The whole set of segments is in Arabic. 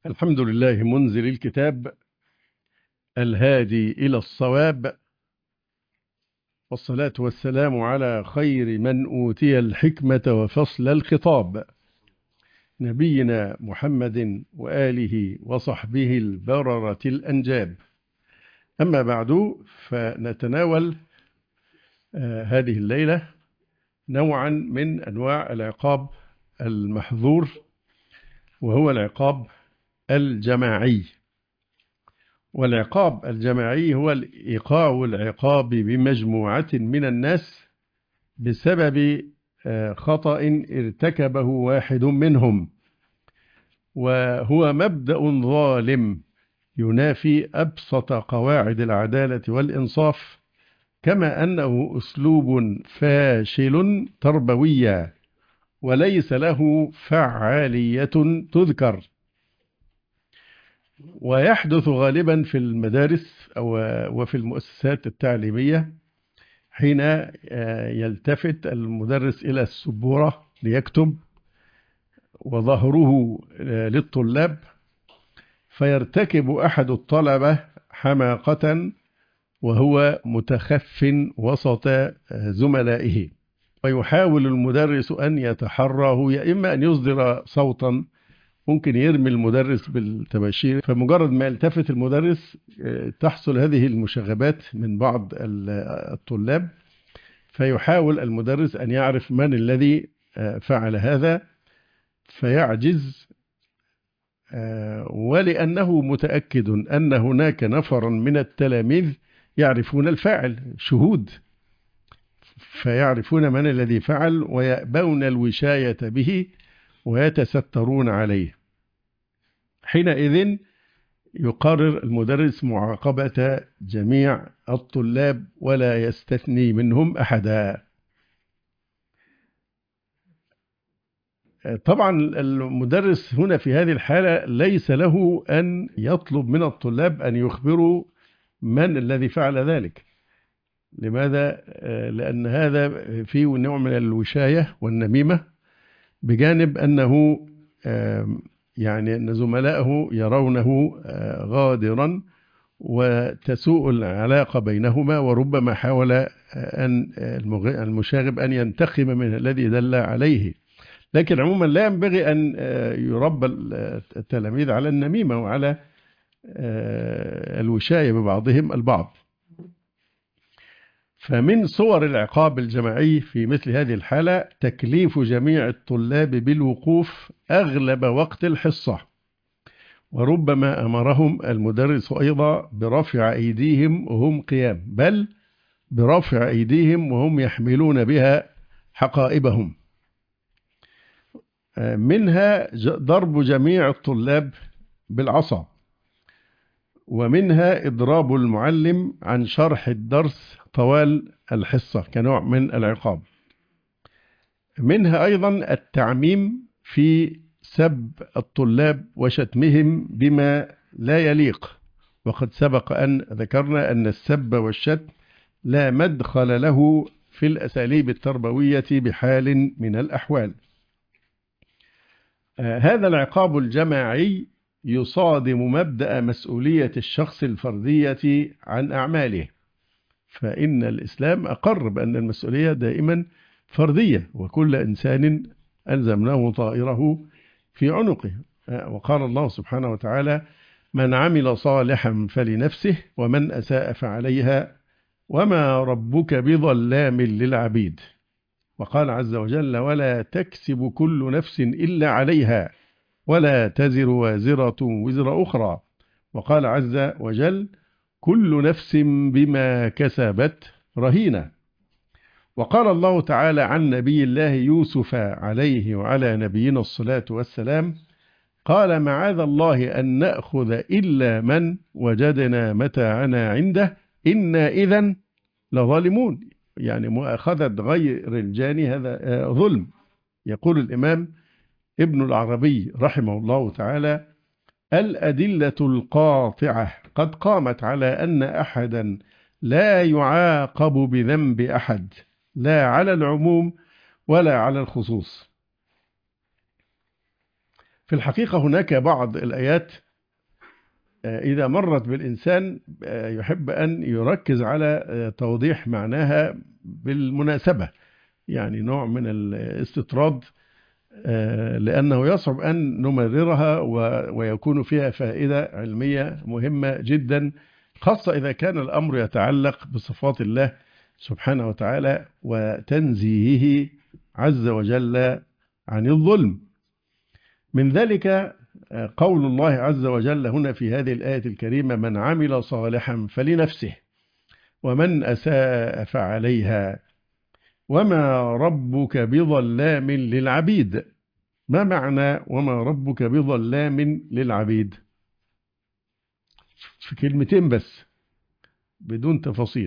الحمد لله منزل الكتاب الهادي إلى الصواب، والصلاة والسلام على خير من أوتي الحكمة وفصل الخطاب، نبينا محمد وآله وصحبه البررة الأنجاب. أما بعد، فنتناول هذه الليلة نوعا من أنواع العقاب المحظور، وهو العقاب الجماعي. والعقاب الجماعي هو إيقاع العقاب بمجموعة من الناس بسبب خطأ ارتكبه واحد منهم، وهو مبدأ ظالم ينافي أبسط قواعد العدالة والإنصاف، كما أنه أسلوب فاشل تربويا وليس له فعالية تذكر. ويحدث غالبا في المدارس وفي المؤسسات التعليمية حين يلتفت المدرس إلى السبورة ليكتب وظهره للطلاب، فيرتكب أحد الطلبة حماقة وهو متخف وسط زملائه، ويحاول المدرس أن يتحراه، يا إما أن يصدر صوتا ممكن يرمي المدرس بالتباشير، فمجرد ما يلتفت المدرس تحصل هذه المشاغبات من بعض الطلاب، فيحاول المدرس أن يعرف من الذي فعل هذا فيعجز، ولأنه متأكد أن هناك نفرا من التلاميذ يعرفون الفاعل، شهود، فيعرفون من الذي فعل ويأبون الوشاية به ويتسترون عليه. حينئذ يقرر المدرس معاقبة جميع الطلاب ولا يستثني منهم أحدا. طبعا المدرس هنا في هذه الحالة ليس له أن يطلب من الطلاب أن يخبروا من الذي فعل ذلك. لماذا؟ لأن هذا فيه نوع من الوشاية والنميمة، بجانب أنه يعني أن زملائه يرونه غادرا وتسوء العلاقة بينهما، وربما حاول أن المشاغب أن ينتقم من الذي دل عليه. لكن عموما لا ينبغي أن يربى التلاميذ على النميمة وعلى الوشاية ببعضهم البعض. فمن صور العقاب الجماعي في مثل هذه الحالة تكليف جميع الطلاب بالوقوف أغلب وقت الحصة، وربما أمرهم المدرس أيضا برفع أيديهم وهم قيام، بل برفع أيديهم وهم يحملون بها حقائبهم. منها ضرب جميع الطلاب بالعصا، ومنها إضراب المعلم عن شرح الدرس طوال الحصة كنوع من العقاب. منها أيضا التعميم في سب الطلاب وشتمهم بما لا يليق، وقد سبق أن ذكرنا أن السب والشتم لا مدخل له في الأساليب التربوية بحال من الأحوال. هذا العقاب الجماعي يصادم مبدأ مسؤولية الشخص الفردية عن أعماله، فإن الإسلام أقر بأن المسؤولية دائما فردية، وكل إنسان ألزمناه طائره في عنقه. وقال الله سبحانه وتعالى: من عمل صالحا فلنفسه ومن أساء فعليها وما ربك بظلام للعبيد. وقال عز وجل: ولا تكسب كل نفس إلا عليها ولا تزر وازرة وزر أخرى. وقال عز وجل: كل نفس بما كسبت رهينة. وقال الله تعالى عن نبي الله يوسف عليه وعلى نبينا الصلاة والسلام: قال معاذ الله أن نأخذ إلا من وجدنا متاعنا عنده إنا إذن لظالمون. يعني مؤاخذة غير الجاني هذا ظلم. يقول الإمام ابن العربي رحمه الله تعالى: الأدلة القاطعة قد قامت على أن أحدا لا يعاقب بذنب أحد، لا على العموم ولا على الخصوص. في الحقيقة هناك بعض الآيات إذا مرت بالإنسان يحب أن يركز على توضيح معناها بالمناسبة، يعني نوع من الاستطراد، لأنه يصعب أن نمررها ويكون فيها فائدة علمية مهمة جدا، خاصة إذا كان الأمر يتعلق بصفات الله سبحانه وتعالى وتنزيهه عز وجل عن الظلم. من ذلك قول الله عز وجل هنا في هذه الآية الكريمة: من عمل صالحا فلنفسه ومن أساء فعليها وما ربك بظلام للعبيد. ما معنى وما ربك بظلام للعبيد؟ في كلمتين بس بدون تفاصيل.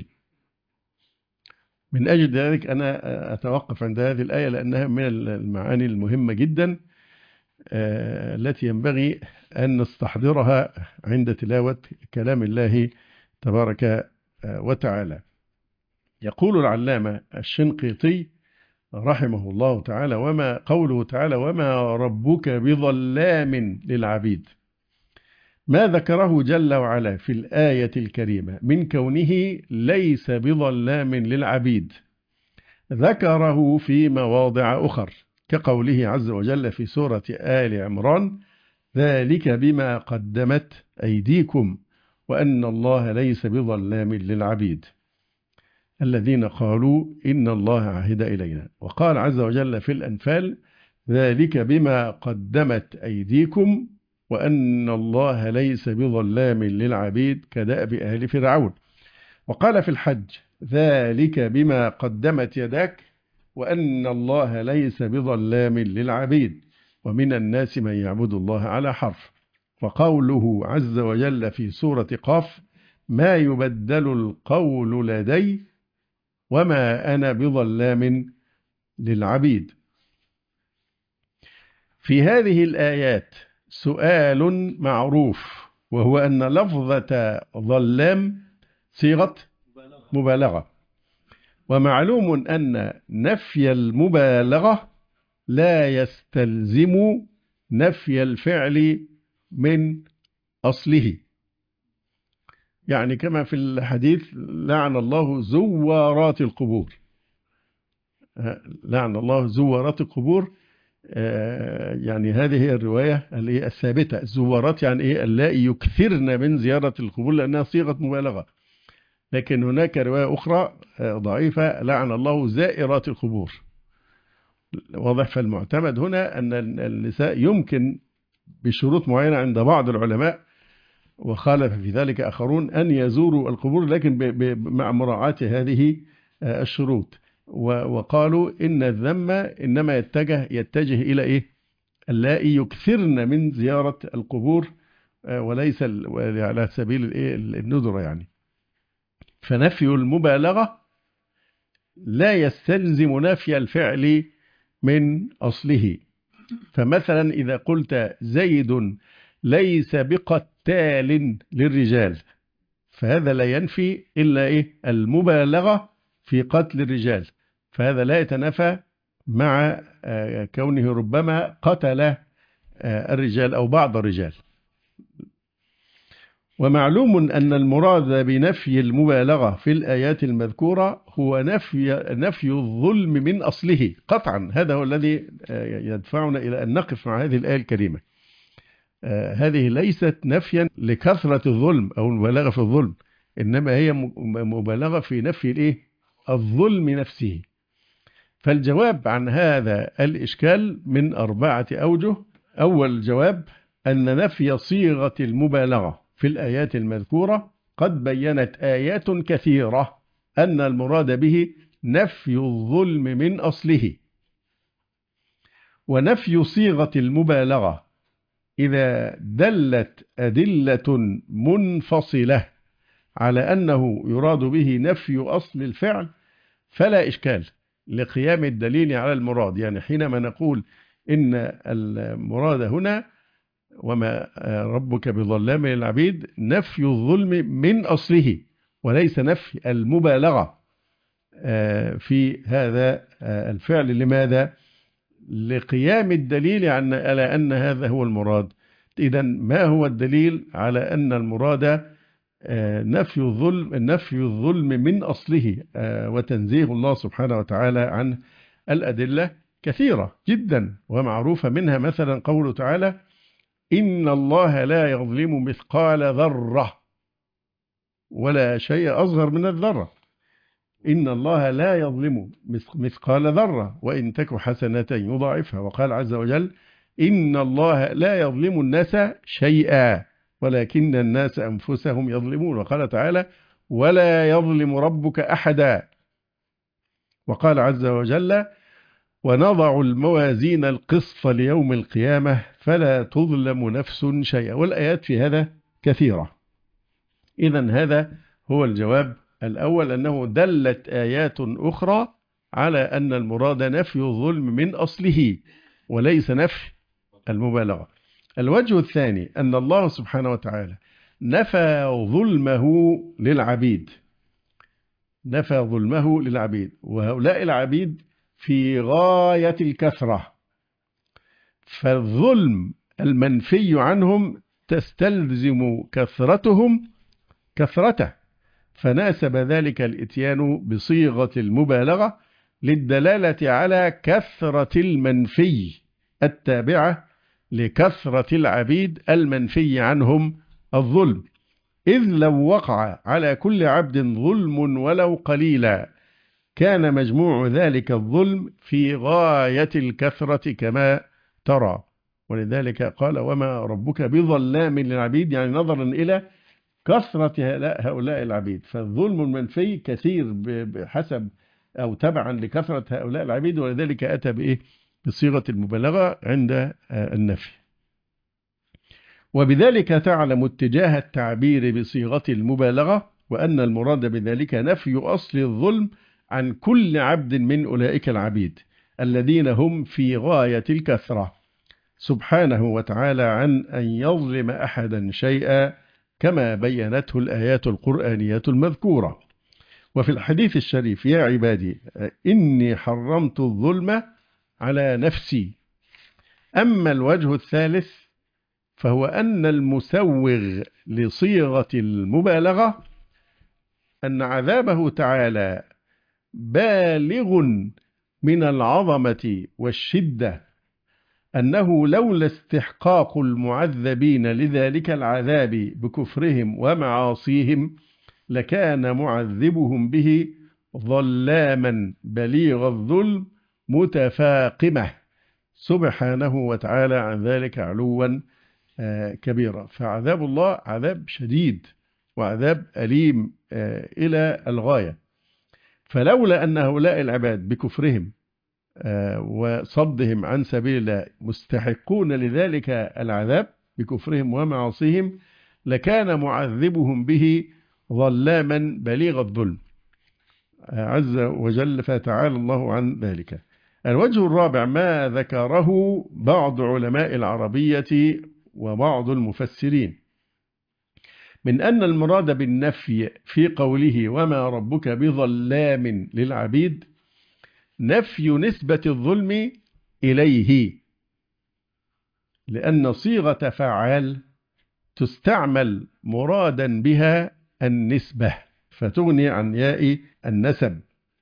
من أجل ذلك أنا أتوقف عند هذه الآية لأنها من المعاني المهمة جدا التي ينبغي أن نستحضرها عند تلاوة كلام الله تبارك وتعالى. يقول العلامة الشنقيطي رحمه الله تعالى: وما قوله تعالى وما ربك بظلام للعبيد، ما ذكره جل وعلا في الآية الكريمة من كونه ليس بظلام للعبيد ذكره في مواضع أخر، كقوله عز وجل في سورة آل عمران: ذلك بما قدمت أيديكم وأن الله ليس بظلام للعبيد، الذين قالوا إن الله عهد إلينا. وقال عز وجل في الأنفال: ذلك بما قدمت أيديكم وأن الله ليس بظلام للعبيد، كدأب آل فرعون. وقال في الحج: ذلك بما قدمت يداك وأن الله ليس بظلام للعبيد، ومن الناس من يعبد الله على حرف. وقوله عز وجل في سورة قاف: ما يبدل القول لدي وما أنا بظلام للعبيد. في هذه الآيات سؤال معروف، وهو أن لفظة ظلام صيغة مبالغة، ومعلوم أن نفي المبالغة لا يستلزم نفي الفعل من أصله، يعني كما في الحديث: لعن الله زوارات القبور. لعن الله زوارات القبور، يعني هذه هي الرواية الثابتة. الزوارات يعني إيه؟ اللائي يكثرن من زيارة القبور، لأنها صيغة مبالغة. لكن هناك رواية أخرى ضعيفة: لعن الله زائرات القبور. واضح؟ فالمعتمد هنا أن النساء يمكن بشروط معينة عند بعض العلماء، وخالف في ذلك آخرون، أن يزوروا القبور، لكن مع مراعاة هذه الشروط. وقالوا إن الذم إنما يتجه إلى إيه؟ اللائي يكثرن من زيارة القبور، وليس على سبيل الندرة يعني. فنفي المبالغة لا يستلزم نفي الفعل من أصله. فمثلا إذا قلت زيد ليس بقتال للرجال، فهذا لا ينفي إلا إيه؟ المبالغة في قتل الرجال، فهذا لا يتنافى مع كونه ربما قتل الرجال أو بعض الرجال. ومعلوم أن المراد بنفي المبالغة في الآيات المذكورة هو نفي الظلم من أصله قطعا. هذا هو الذي يدفعنا إلى أن نقف مع هذه الآية الكريمة. هذه ليست نفيا لكثرة الظلم أو المبالغة في الظلم، إنما هي مبالغة في نفي الظلم نفسه. فالجواب عن هذا الإشكال من 4 أوجه. أول جواب: أن نفي صيغة المبالغة في الآيات المذكورة قد بينت آيات كثيرة أن المراد به نفي الظلم من أصله. ونفي صيغة المبالغة إذا دلت أدلة منفصلة على أنه يراد به نفي أصل الفعل فلا إشكال لقيام الدليل على المراد. يعني حينما نقول إن المراد هنا وما ربك بظلام للعبيد نفي الظلم من أصله، وليس نفي المبالغة في هذا الفعل. لماذا؟ لقيام الدليل على أن هذا هو المراد. إذن ما هو الدليل على أن المراد نفي الظلم من أصله وتنزيه الله سبحانه وتعالى عن الأدلة كثيرة جدا ومعروفة، منها مثلا قوله تعالى: إن الله لا يظلم مثقال ذرة ولا شيء أصغر من الذرة. إن الله لا يظلم مثقال ذرة وإن تك حسنة يضاعفها. وقال عز وجل: إن الله لا يظلم الناس شيئا ولكن الناس أنفسهم يظلمون. وقال تعالى: ولا يظلم ربك أحدا. وقال عز وجل: ونضع الموازين القسط ليوم القيامة فلا تظلم نفس شيئا. والآيات في هذا كثيرة. إذن هذا هو الجواب الأول، أنه دلت آيات أخرى على أن المراد نفي الظلم من أصله وليس نفي المبالغة. الوجه الثاني أن الله سبحانه وتعالى نفى ظلمه للعبيد، نفى ظلمه للعبيد، وهؤلاء العبيد في غاية الكثرة، فالظلم المنفي عنهم تستلزم كثرته، فناسب ذلك الإتيان بصيغة المبالغة للدلالة على كثرة المنفي التابعة لكثرة العبيد المنفي عنهم الظلم. إذ لو وقع على كل عبد ظلم ولو قليلا كان مجموع ذلك الظلم في غاية الكثرة كما ترى. ولذلك قال: وما ربك بظلام للعبيد، يعني نظرا إلى كثرة هؤلاء العبيد، فالظلم المنفي كثير بحسب أو تبعا لكثرة هؤلاء العبيد، ولذلك أتى بإيه؟ بصيغة المبالغة عند النفي. وبذلك تعلم اتجاه التعبير بصيغة المبالغة، وأن المراد بذلك نفي أصل الظلم عن كل عبد من أولئك العبيد الذين هم في غاية الكثرة، سبحانه وتعالى عن أن يظلم أحدا شيئا كما بينته الآيات القرآنية المذكورة. وفي الحديث الشريف: يا عبادي إني حرمت الظلم على نفسي. أما الوجه الثالث فهو أن المسوغ لصيغة المبالغة أن عذابه تعالى بالغ من العظمة والشدة، أنه لولا استحقاق المعذبين لذلك العذاب بكفرهم ومعاصيهم لكان معذبهم به ظلاما بليغ الظلم متفاقمة، سبحانه وتعالى عن ذلك علوا كبيرا. فعذاب الله عذاب شديد وعذاب أليم إلى الغاية. فلولا أن هؤلاء العباد بكفرهم وصدهم عن سبيل الله مستحقون لذلك العذاب بكفرهم ومعاصيهم لكان معذبهم به ظلاما بليغ الظلم عز وجل، فتعالى الله عن ذلك. الوجه الرابع ما ذكره بعض علماء العربية وبعض المفسرين من أن المراد بالنفي في قوله وما ربك بظلام للعبيد نفي نسبة الظلم إليه، لأن صيغة فعال تستعمل مرادا بها النسبة فتغني عن ياء النسب،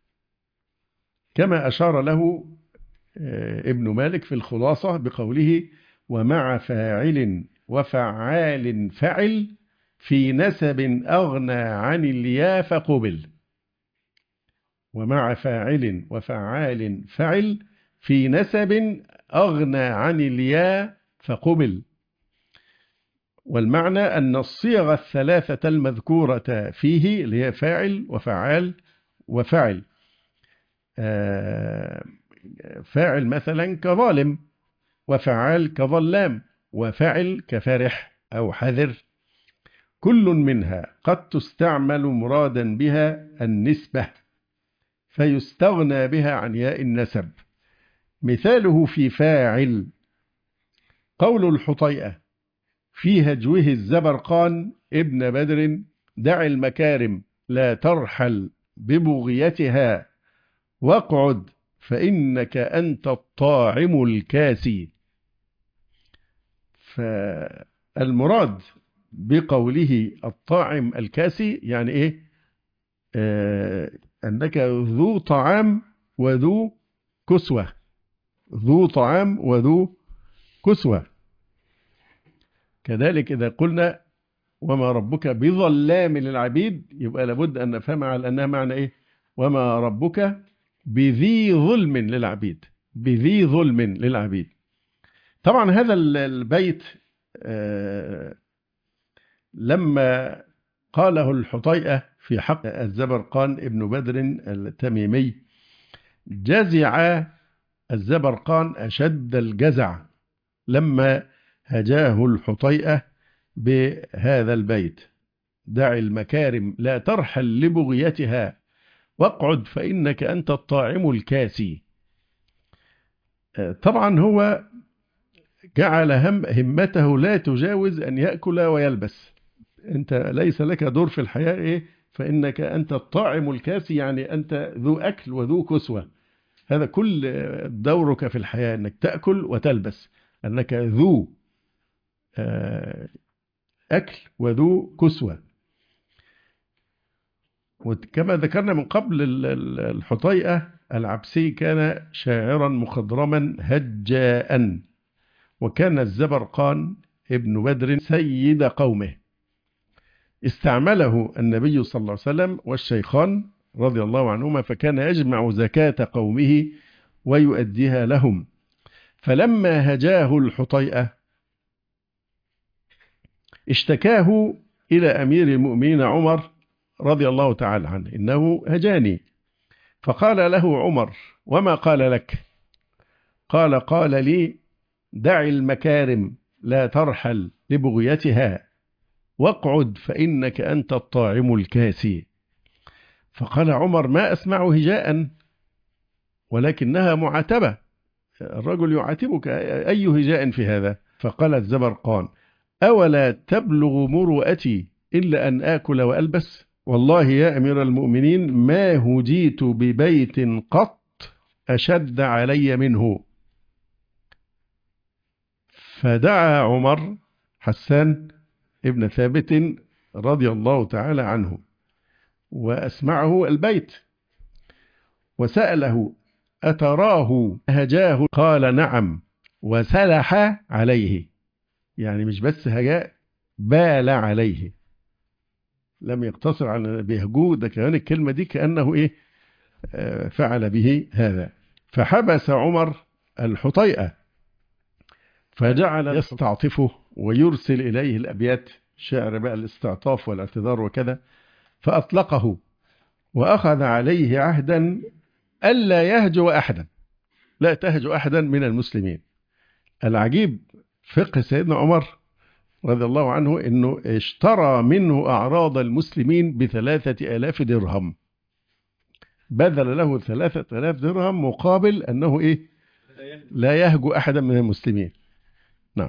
كما أشار له ابن مالك في الخلاصة بقوله ومع فاعل وفعال فعل في نسب أغنى عن الياء فقبل. ومع فاعل وفعال فعل في نسب أغنى عن الياء فقبل. والمعنى أن الصيغ الثلاثة المذكورة فيه اللي هي فاعل وفعال وفعل، فاعل مثلا كظالم، وفعال كظلام، وفعل كفرح أو حذر، كل منها قد تستعمل مرادا بها النسبة فيستغنى بها عن ياء النسب. مثاله في فاعل قول الحطيئة في هجوه الزبرقان ابن بدر دع المكارم لا ترحل ببغيتها واقعد فإنك أنت الطاعم الكاسي. فالمراد بقوله الطاعم الكاسي يعني إيه؟ أنك ذو طعام وذو كسوة، ذو طعام وذو كسوة. كذلك إذا قلنا وما ربك بظلام للعبيد، يبقى لابد أن نفهم على أنها معنى إيه؟ وما ربك بذي ظلم للعبيد، بذي ظلم للعبيد. طبعا هذا البيت لما قاله الحطيئة في حق الزبرقان ابن بدر التميمي، جزع الزبرقان أشد الجزع لما هجاه الحطيئة بهذا البيت: دع المكارم لا ترحل لبغيتها، واقعد فإنك أنت الطاعم الكاسي. طبعا هو جعل همته لا تجاوز أن يأكل ويلبس. أنت ليس لك دور في الحياة إيه؟ فإنك أنت الطاعم الكاسي، يعني أنت ذو أكل وذو كسوة. هذا كل دورك في الحياة، أنك تأكل وتلبس، أنك ذو أكل وذو كسوة. وكما ذكرنا من قبل، الحطيئة العبسي كان شاعرا مخضرما هجاء، وكان الزبرقان ابن بدر سيد قومه. استعمله النبي صلى الله عليه وسلم والشيخان رضي الله عنهما، فكان يجمع زكاة قومه ويؤديها لهم. فلما هجاه الحطيئة اشتكاه إلى أمير المؤمنين عمر رضي الله تعالى عنه: إنه هجاني. فقال له عمر: وما قال لك؟ قال لي: دع المكارم لا ترحل لبغيتها، واقعد فإنك أنت الطاعم الكاسي. فقال عمر: ما أسمع هجاء، ولكنها معاتبة، الرجل يعاتبك، أي هجاء في هذا؟ فقال الزبرقان: أولا تبلغ مروءتي إلا أن آكل وألبس؟ والله يا أمير المؤمنين ما هجيت ببيت قط أشد علي منه. فدعا عمر حسان ابن ثابت رضي الله تعالى عنه وأسمعه البيت، وسأله: أتراه هجاه؟ قال: نعم، وسلح عليه. يعني مش بس هجاء، بال عليه، لم يقتصر على بيهجوه، ده كمان الكلمة دي كأنه إيه فعل به هذا. فحبس عمر الحطيئة، فجعل يستعطفه ويرسل إليه الأبيات، شعر بقى الاستعطاف والاعتذار وكذا، فأطلقه وأخذ عليه عهدا ألا يهجو أحدا، لا تهجو أحدا من المسلمين. العجيب فقه سيدنا عمر رضي الله عنه أنه اشترى منه أعراض المسلمين ب3,000 درهم، بذل له 3,000 درهم مقابل أنه إيه؟ لا يهجو أحدا من المسلمين. نعم.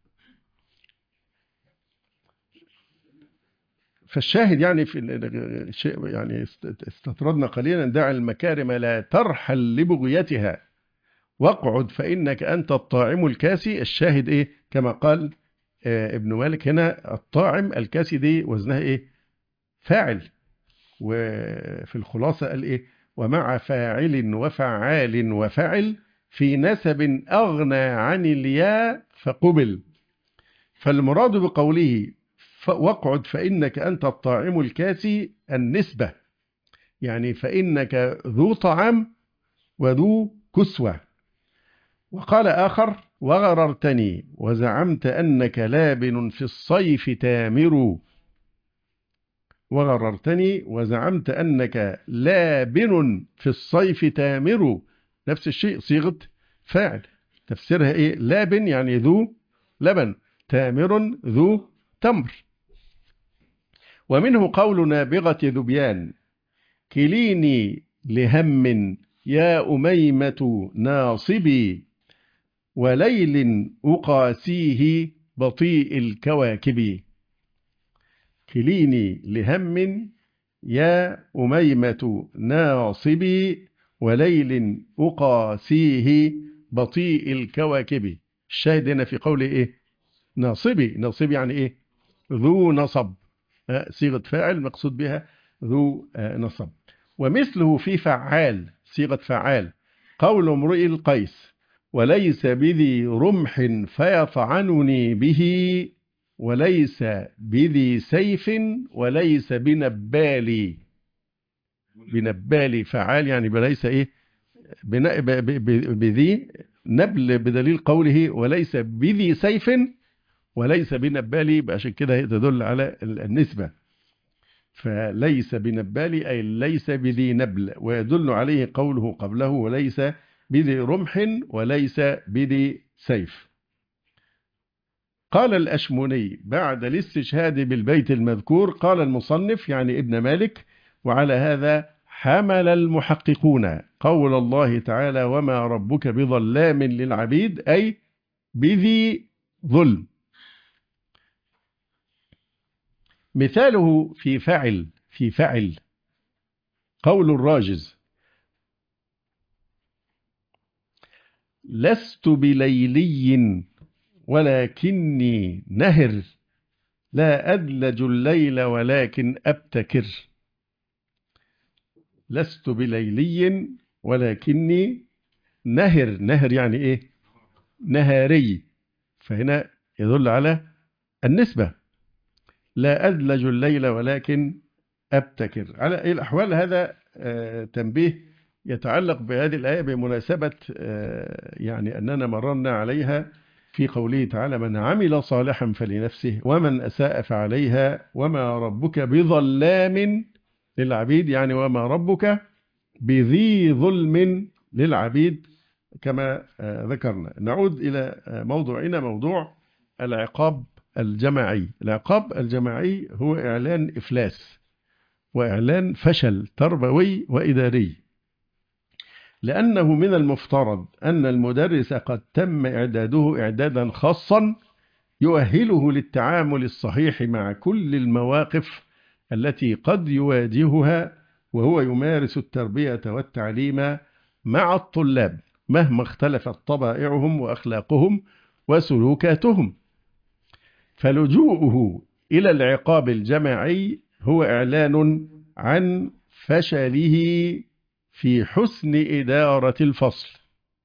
فالشاهد يعني في شيء يعني استطردنا قليلا: دع المكارم لا ترحل لبغيتها، واقعد فإنك أنت الطاعم الكاسي. الشاهد إيه؟ كما قال ابن مالك هنا: الطاعم الكاسي دي وزنها إيه؟ فاعل. وفي الخلاصة قال إيه؟ ومع فاعل وفعال وفعل في نسب أغنى عن الياء فقبل. فالمراد بقوله واقعد فإنك أنت الطاعم الكاسي النسبة، يعني فإنك ذو طعام وذو كسوة. وقال آخر: وغررتني وزعمت أنك لابن في الصيف تامر. وغررتني وزعمت أنك لابن في الصيف تامر، نفس الشيء، صيغة فاعل. تفسيرها إيه؟ لابن يعني ذو لبن، تامر ذو تمر. ومنه قول نابغة ذبيان: كليني لهم يا أميمة ناصبي، وليل أقاسيه بطيء الكواكب. كليني لهم يا أميمة ناصبي، وليل أقاسيه بطيء الكواكب. الشاهد هنا في قوله إيه؟ ناصبي. ناصبي يعني إيه؟ ذو نصب، صيغة فاعل مقصود بها ذو نصب. ومثله في فعال، صيغة فعال، قول امرئ القيس: وليس بذي رمح فيطعنني به، وليس بذي سيف، وليس بنبالي. بنبالي فعال يعني بليس إيه؟ بذي نبل، بدليل قوله وليس بذي سيف وليس بنبالي، عشان كده تدل على النسبة. فليس بنبالي أي ليس بذي نبل، ويدل عليه قوله قبله وليس بذي رمح وليس بذي سيف. قال الأشموني بعد الاستشهاد بالبيت المذكور: قال المصنف يعني ابن مالك: وعلى هذا حمل المحققون قول الله تعالى: وما ربك بظلام للعبيد، أي بذي ظلم. مثاله في فعل، في فعل، قول الراجز: لست بليلي ولكني نهر، لا أدلج الليل ولكن أبتكر. لست بليلي ولكني نهر. نهر يعني إيه؟ نهاري، فهنا يدل على النسبة. لا أدلج الليل ولكن أبتكر. على أي الأحوال هذا تنبيه يتعلق بهذه الآية بمناسبة يعني أننا مررنا عليها في قوله تعالى: من عمل صالحا فلنفسه ومن أساء فعليها وما ربك بظلام للعبيد، يعني وما ربك بذي ظلم للعبيد كما ذكرنا. نعود إلى موضوعنا، موضوع العقاب الجماعي. العقاب الجماعي هو إعلان إفلاس وإعلان فشل تربوي وإداري، لأنه من المفترض أن المدرس قد تم إعداده إعدادا خاصا يؤهله للتعامل الصحيح مع كل المواقف التي قد يواجهها وهو يمارس التربية والتعليم مع الطلاب، مهما اختلفت طبائعهم وأخلاقهم وسلوكاتهم. فلجوءه إلى العقاب الجماعي هو إعلان عن فشله في حسن إدارة الفصل،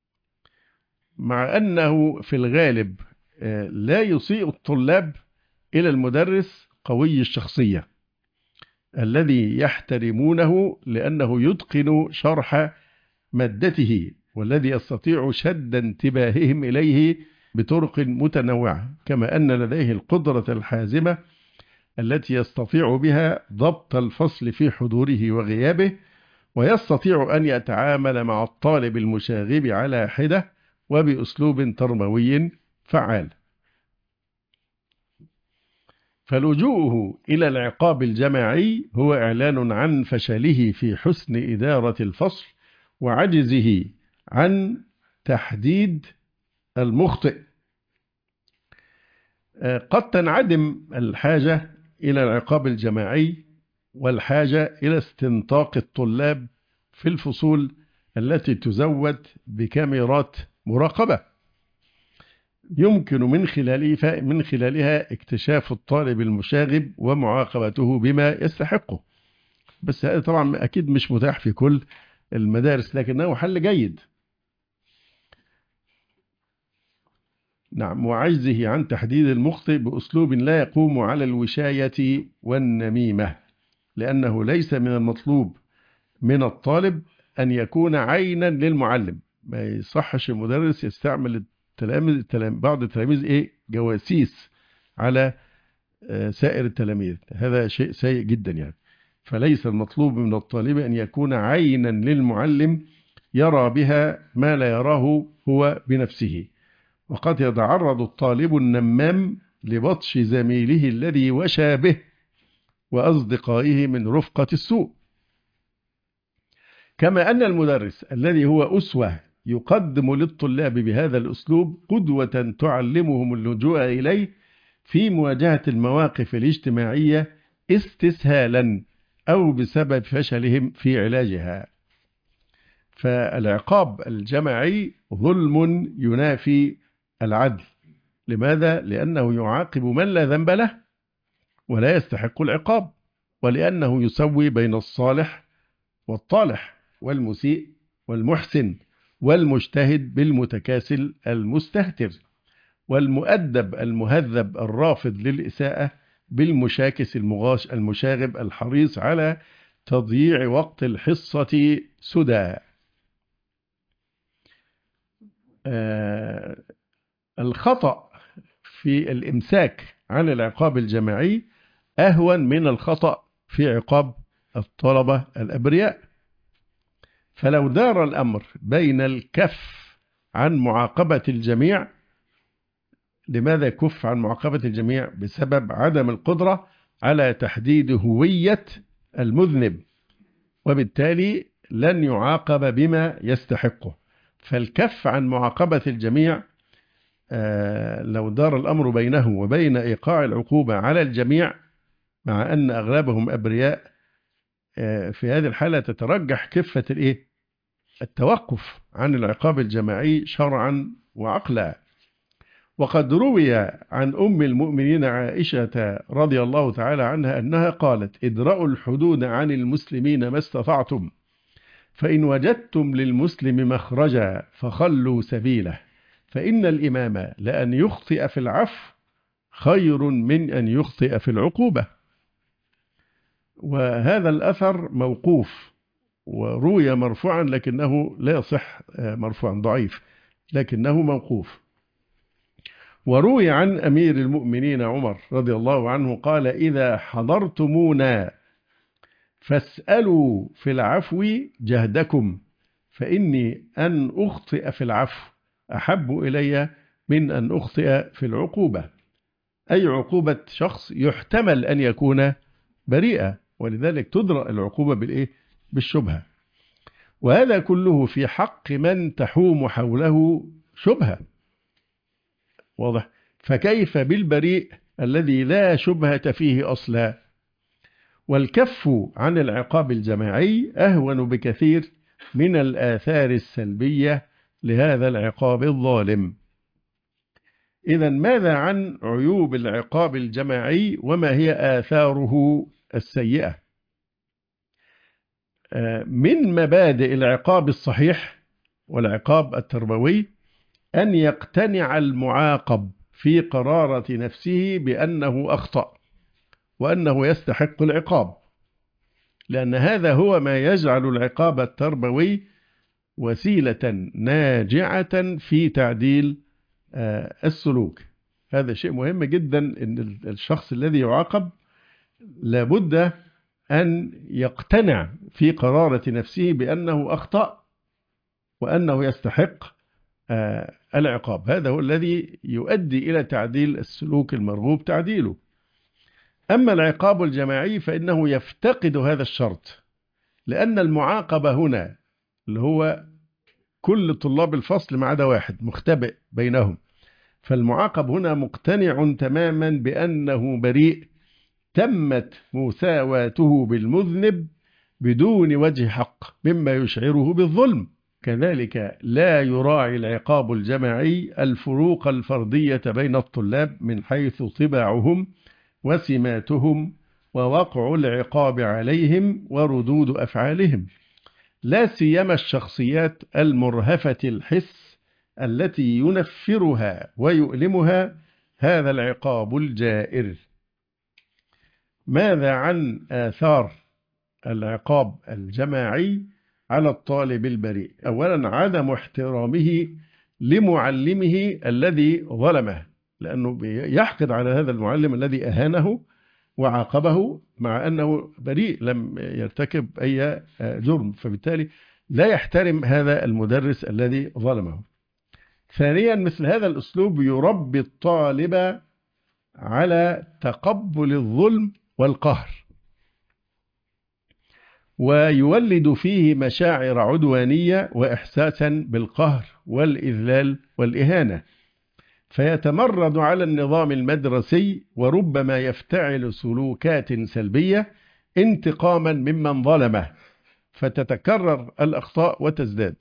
مع أنه في الغالب لا يسيء الطلاب إلى المدرس قوي الشخصية الذي يحترمونه لأنه يتقن شرح مادته، والذي يستطيع شد انتباههم إليه بطرق متنوعة، كما أن لديه القدرة الحازمة التي يستطيع بها ضبط الفصل في حضوره وغيابه، ويستطيع أن يتعامل مع الطالب المشاغب على حدة وبأسلوب تربوي فعال. فلجوءه إلى العقاب الجماعي هو إعلان عن فشله في حسن إدارة الفصل وعجزه عن تحديد المخطئ. قد تنعدم الحاجة إلى العقاب الجماعي والحاجة إلى استنطاق الطلاب في الفصول التي تزود بكاميرات مراقبة يمكن من خلالها اكتشاف الطالب المشاغب ومعاقبته بما يستحقه. بس هذا طبعا أكيد مش متاح في كل المدارس، لكنه حل جيد. نعم، وعجزه عن تحديد المخطئ بأسلوب لا يقوم على الوشاية والنميمة، لأنه ليس من المطلوب من الطالب أن يكون عينا للمعلم. ما يصحش المدرس يستعمل بعض التلاميذ جواسيس على سائر التلاميذ، هذا شيء سيء جدا يعني. فليس المطلوب من الطالب أن يكون عينا للمعلم يرى بها ما لا يراه هو بنفسه. وقد يتعرض الطالب النمام لبطش زميله الذي وشى به وأصدقائه من رفقة السوء. كما أن المدرس الذي هو أسوة يقدم للطلاب بهذا الأسلوب قدوة تعلمهم اللجوء إليه في مواجهة المواقف الاجتماعية استسهالا أو بسبب فشلهم في علاجها. فالعقاب الجماعي ظلم ينافي العدل. لماذا؟ لأنه يعاقب من لا ذنب له ولا يستحق العقاب، ولأنه يسوي بين الصالح والطالح والمسيء والمحسن والمجتهد بالمتكاسل المستهتر، والمؤدب المهذب الرافض للإساءة بالمشاكس المشاغب الحريص على تضييع وقت الحصة سدى. الخطأ في الإمساك عن العقاب الجماعي أهون من الخطأ في عقاب الطلبة الأبرياء. فلو دار الأمر بين الكف عن معاقبة الجميع، لماذا كف عن معاقبة الجميع؟ بسبب عدم القدرة على تحديد هوية المذنب، وبالتالي لن يعاقب بما يستحقه. فالكف عن معاقبة الجميع لو دار الأمر بينه وبين إيقاع العقوبة على الجميع، مع أن أغلبهم أبرياء، في هذه الحالة تترجح كفة التوقف عن العقاب الجماعي شرعا وعقلا. وقد روي عن أم المؤمنين عائشة رضي الله تعالى عنها أنها قالت: ادرأوا الحدود عن المسلمين ما استطعتم، فإن وجدتم للمسلم مخرجا فخلوا سبيله، فإن الإمام لأن يخطئ في العفو خير من أن يخطئ في العقوبة. وهذا الأثر موقوف، وروي مرفوعا لكنه لا يصح مرفوعا، ضعيف، لكنه موقوف. وروي عن أمير المؤمنين عمر رضي الله عنه قال: إذا حضرتمونا فاسألوا في العفو جهدكم، فإني أن أخطئ في العفو أحب إلي من أن أخطئ في العقوبة، أي عقوبة شخص يحتمل أن يكون بريئا، ولذلك تدرأ العقوبة بالشبهة. وهذا كله في حق من تحوم حوله شبهة، واضح؟ فكيف بالبريء الذي لا شبهة فيه أصلا؟ والكف عن العقاب الجماعي أهون بكثير من الآثار السلبية لهذا العقاب الظالم. إذن ماذا عن عيوب العقاب الجماعي وما هي آثاره السيئة؟ من مبادئ العقاب الصحيح والعقاب التربوي أن يقتنع المعاقب في قرارة نفسه بأنه أخطأ وأنه يستحق العقاب، لأن هذا هو ما يجعل العقاب التربوي وسيلة ناجعة في تعديل السلوك. هذا شيء مهم جدا، أن الشخص الذي يعاقب لابد أن يقتنع في قرارة نفسه بأنه أخطأ وأنه يستحق العقاب. هذا هو الذي يؤدي إلى تعديل السلوك المرغوب تعديله. أما العقاب الجماعي فإنه يفتقد هذا الشرط، لأن المعاقبة هنا اللي هو كل طلاب الفصل ما عدا واحد مختبئ بينهم، فالمعاقب هنا مقتنع تماما بأنه بريء، تمت مساواته بالمذنب بدون وجه حق مما يشعره بالظلم. كذلك لا يراعي العقاب الجماعي الفروق الفردية بين الطلاب من حيث طباعهم وسماتهم ووقع العقاب عليهم وردود أفعالهم، لا سيما الشخصيات المرهفة الحس التي ينفرها ويؤلمها هذا العقاب الجائر. ماذا عن آثار العقاب الجماعي على الطالب البريء؟ أولا عدم احترامه لمعلمه الذي ظلمه، لأنه يحقد على هذا المعلم الذي أهانه وعاقبه مع أنه بريء لم يرتكب أي جرم، فبالتالي لا يحترم هذا المدرس الذي ظلمه. ثانيا مثل هذا الأسلوب يربي الطالب على تقبل الظلم والقهر، ويولد فيه مشاعر عدوانية وإحساسا بالقهر والإذلال والإهانة، فيتمرد على النظام المدرسي وربما يفتعل سلوكات سلبية انتقاما ممن ظلمه، فتتكرر الأخطاء وتزداد.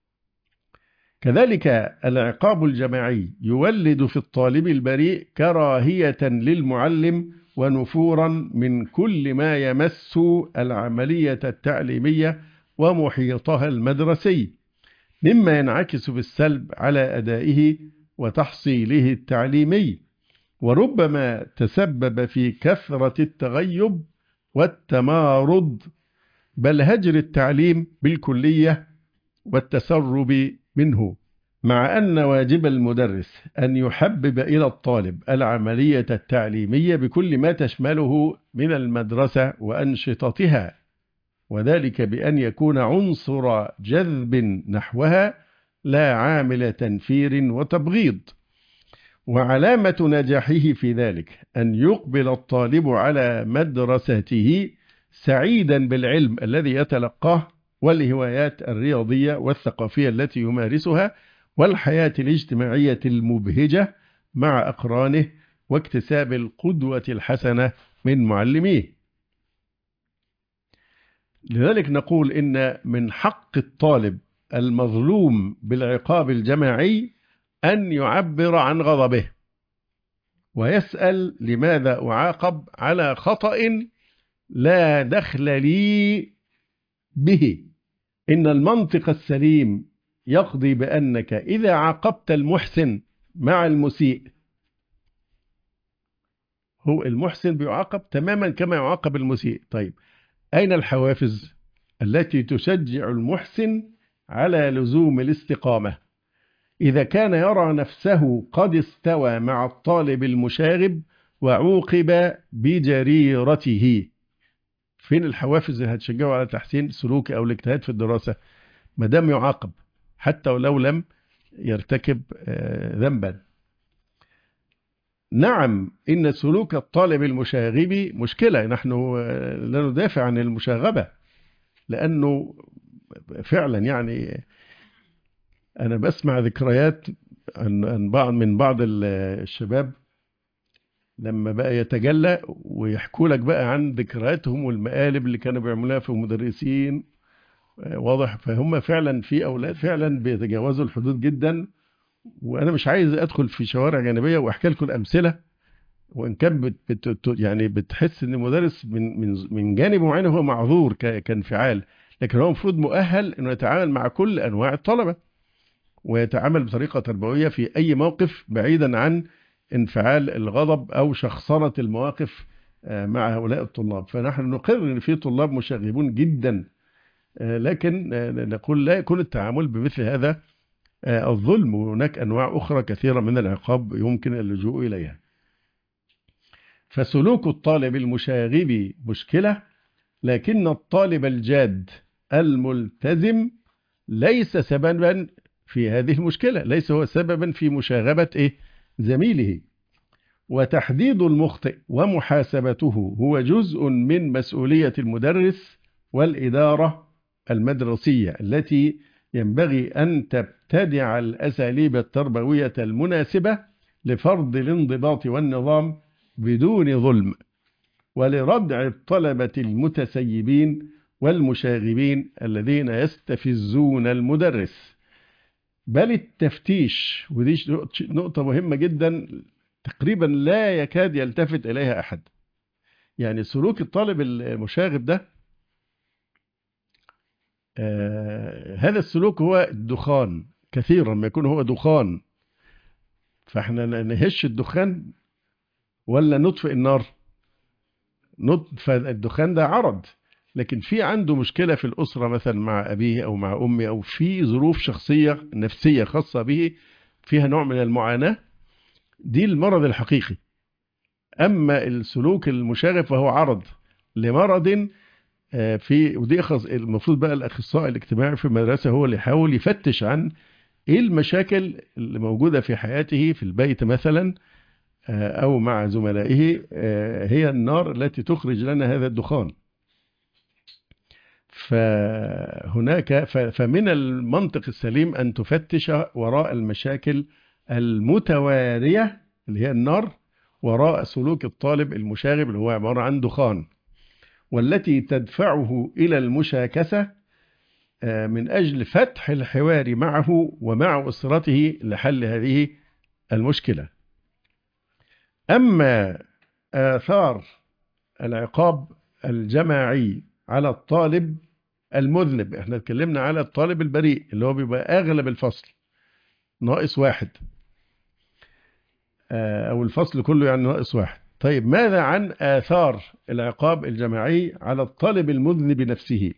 كذلك العقاب الجماعي يولد في الطالب البريء كراهية للمعلم ونفورا من كل ما يمس العملية التعليمية ومحيطها المدرسي، مما ينعكس بالسلب على أدائه وتحصيله التعليمي، وربما تسبب في كثرة التغيب والتمارض، بل هجر التعليم بالكلية والتسرب منه، مع أن واجب المدرس أن يحبب إلى الطالب العملية التعليمية بكل ما تشمله من المدرسة وأنشطتها، وذلك بأن يكون عنصر جذب نحوها لا عامل تنفير وتبغيض. وعلامة نجاحه في ذلك أن يقبل الطالب على مدرسته سعيدا بالعلم الذي يتلقاه والهوايات الرياضية والثقافية التي يمارسها والحياة الاجتماعية المبهجة مع أقرانه واكتساب القدوة الحسنة من معلميه. لذلك نقول إن من حق الطالب المظلوم بالعقاب الجماعي أن يعبر عن غضبه ويسأل: لماذا أعاقب على خطأ لا دخل لي به؟ إن المنطق السليم يقضي بأنك إذا عاقبت المحسن مع المسيء، هو المحسن بيعاقب تماما كما يعاقب المسيء. طيب، أين الحوافز التي تشجع المحسن على لزوم الاستقامة إذا كان يرى نفسه قد استوى مع الطالب المشاغب وعوقب بجريرته؟ فين الحوافز اللي هتشجعه على تحسين سلوكه أو الاجتهاد في الدراسة ما دام يعاقب حتى ولو لم يرتكب ذنبا؟ نعم، إن سلوك الطالب المشاغب مشكلة، نحن لا ندافع عن المشاغبة، لأنه فعلا يعني أنا بسمع ذكريات من بعض الشباب لما بقى يتجلى ويحكوا لك بقى عن ذكرياتهم والمقالب اللي كانوا بيعملوها في مدرسين. واضح، فهم فعلا في أولاد فعلا بيتجاوزوا الحدود جدا. وأنا مش عايز أدخل في شوارع جانبية وأحكي لكم الأمثلة، وإن كان يعني بتحس إن المدرس من جانب معين هو معذور كانفعال، لكن هو المفروض مؤهل إنه يتعامل مع كل أنواع الطلبة ويتعامل بطريقة تربوية في أي موقف، بعيدا عن انفعال الغضب أو شخصنة المواقف مع هؤلاء الطلاب. فنحن نقر أن في طلاب مشاغبون جدا، لكن نقول لا يكون التعامل بمثل هذا الظلم، وهناك أنواع أخرى كثيرة من العقاب يمكن اللجوء إليها. فسلوك الطالب المشاغب مشكلة، لكن الطالب الجاد الملتزم ليس سببا في هذه المشكلة، ليس هو سببا في مشاغبة زميله. وتحديد المخطئ ومحاسبته هو جزء من مسؤولية المدرس والإدارة المدرسية، التي ينبغي أن تبتدع الأساليب التربوية المناسبة لفرض الانضباط والنظام بدون ظلم، ولردع الطلبة المتسيبين والمشاغبين الذين يستفزون المدرس. بل التفتيش، ودي نقطة مهمة جدا تقريبا لا يكاد يلتفت إليها أحد. يعني سلوك الطالب المشاغب ده هذا السلوك هو الدخان، كثيرا ما يكون هو دخان، فاحنا نهش الدخان ولا نطفئ النار؟ نطفئ الدخان، ده عرض. لكن في عنده مشكلة في الأسرة مثلا مع أبيه أو مع أمه، أو في ظروف شخصية نفسية خاصة به فيها نوع من المعاناة، دي المرض الحقيقي. أما السلوك المشاغب فهو عرض لمرض ودي المفروض بقى الأخصائي الاجتماعي في المدرسة هو اللي يحاول يفتش عن إيه المشاكل اللي موجودة في حياته في البيت مثلا أو مع زملائه، هي النار التي تخرج لنا هذا الدخان. فمن المنطق السليم أن تفتش وراء المشاكل المتوارية اللي هي النار وراء سلوك الطالب المشاغب اللي هو عبارة عن دخان، والتي تدفعه إلى المشاكسة من أجل فتح الحوار معه ومع أسرته لحل هذه المشكلة. أما آثار العقاب الجماعي على الطالب المذنب، احنا اتكلمنا على الطالب البريء اللي هو بيبقى أغلب الفصل ناقص واحد، أو الفصل كله يعني ناقص واحد. طيب ماذا عن آثار العقاب الجماعي على الطالب المذنب نفسه؟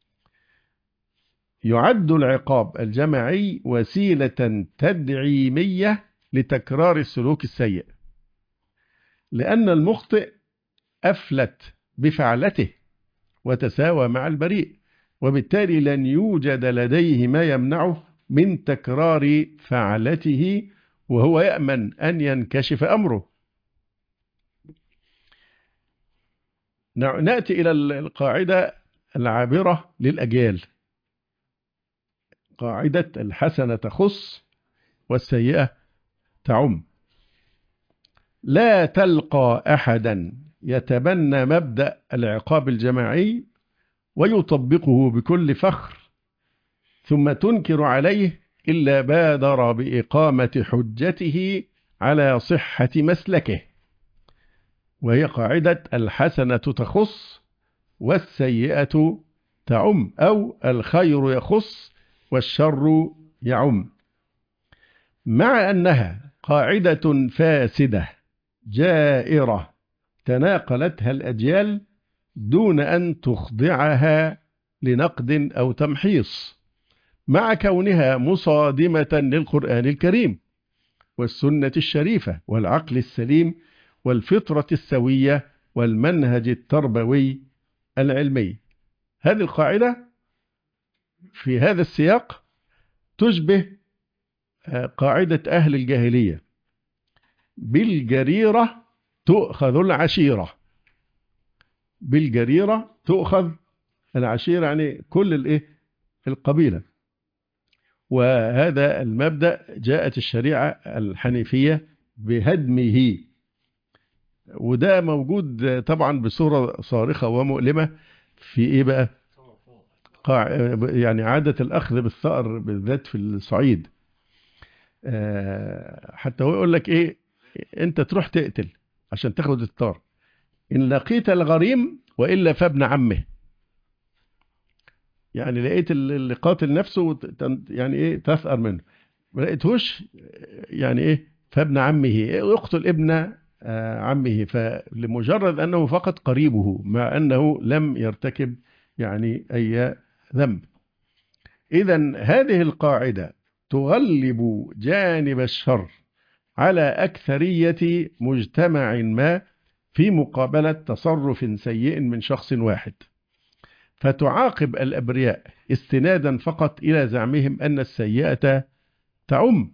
يعد العقاب الجماعي وسيلة تدعيمية لتكرار السلوك السيء، لأن المخطئ أفلت بفعلته وتساوى مع البريء، وبالتالي لن يوجد لديه ما يمنعه من تكرار فعلته، وهو يأمن أن ينكشف أمره. نأتي إلى القاعدة العابرة للأجيال، قاعدة الحسنة تخص والسيئة تعم. لا تلقى أحدا يتبنى مبدأ العقاب الجماعي ويطبقه بكل فخر ثم تنكر عليه إلا بادر بإقامة حجته على صحة مسلكه، وهي قاعدة الحسنة تخص والسيئة تعم، أو الخير يخص والشر يعم. مع أنها قاعدة فاسدة جائرة تناقلتها الأجيال دون أن تخضعها لنقد أو تمحيص، مع كونها مصادمة للقرآن الكريم والسنة الشريفة والعقل السليم والفطرة السوية والمنهج التربوي العلمي. هذه القاعدة في هذا السياق تشبه قاعدة أهل الجاهلية: بالجريرة تؤخذ العشيرة. بالجريرة تؤخذ العشيرة يعني كل القبيلة. وهذا المبدأ جاءت الشريعة الحنيفية بهدمه، وده موجود طبعا بصورة صارخة ومؤلمة في ايه بقى؟ يعني عادة الأخذ بالثأر بالذات في الصعيد. حتى هو يقول لك ايه، انت تروح تقتل عشان تاخد الثأر، ان لقيت الغريم وإلا فابن عمه. يعني لقيت اللي قاتل نفسه يعني ايه تثأر منه، ما لقيتهوش يعني ايه فابن عمه، يقتل ابن عمه، فلمجرد أنه فقط قريبه مع أنه لم يرتكب يعني أي ذنب. إذن هذه القاعدة تغلب جانب الشر على أكثرية مجتمع ما في مقابلة تصرف سيء من شخص واحد، فتعاقب الأبرياء استنادا فقط إلى زعمهم أن السيئة تعم.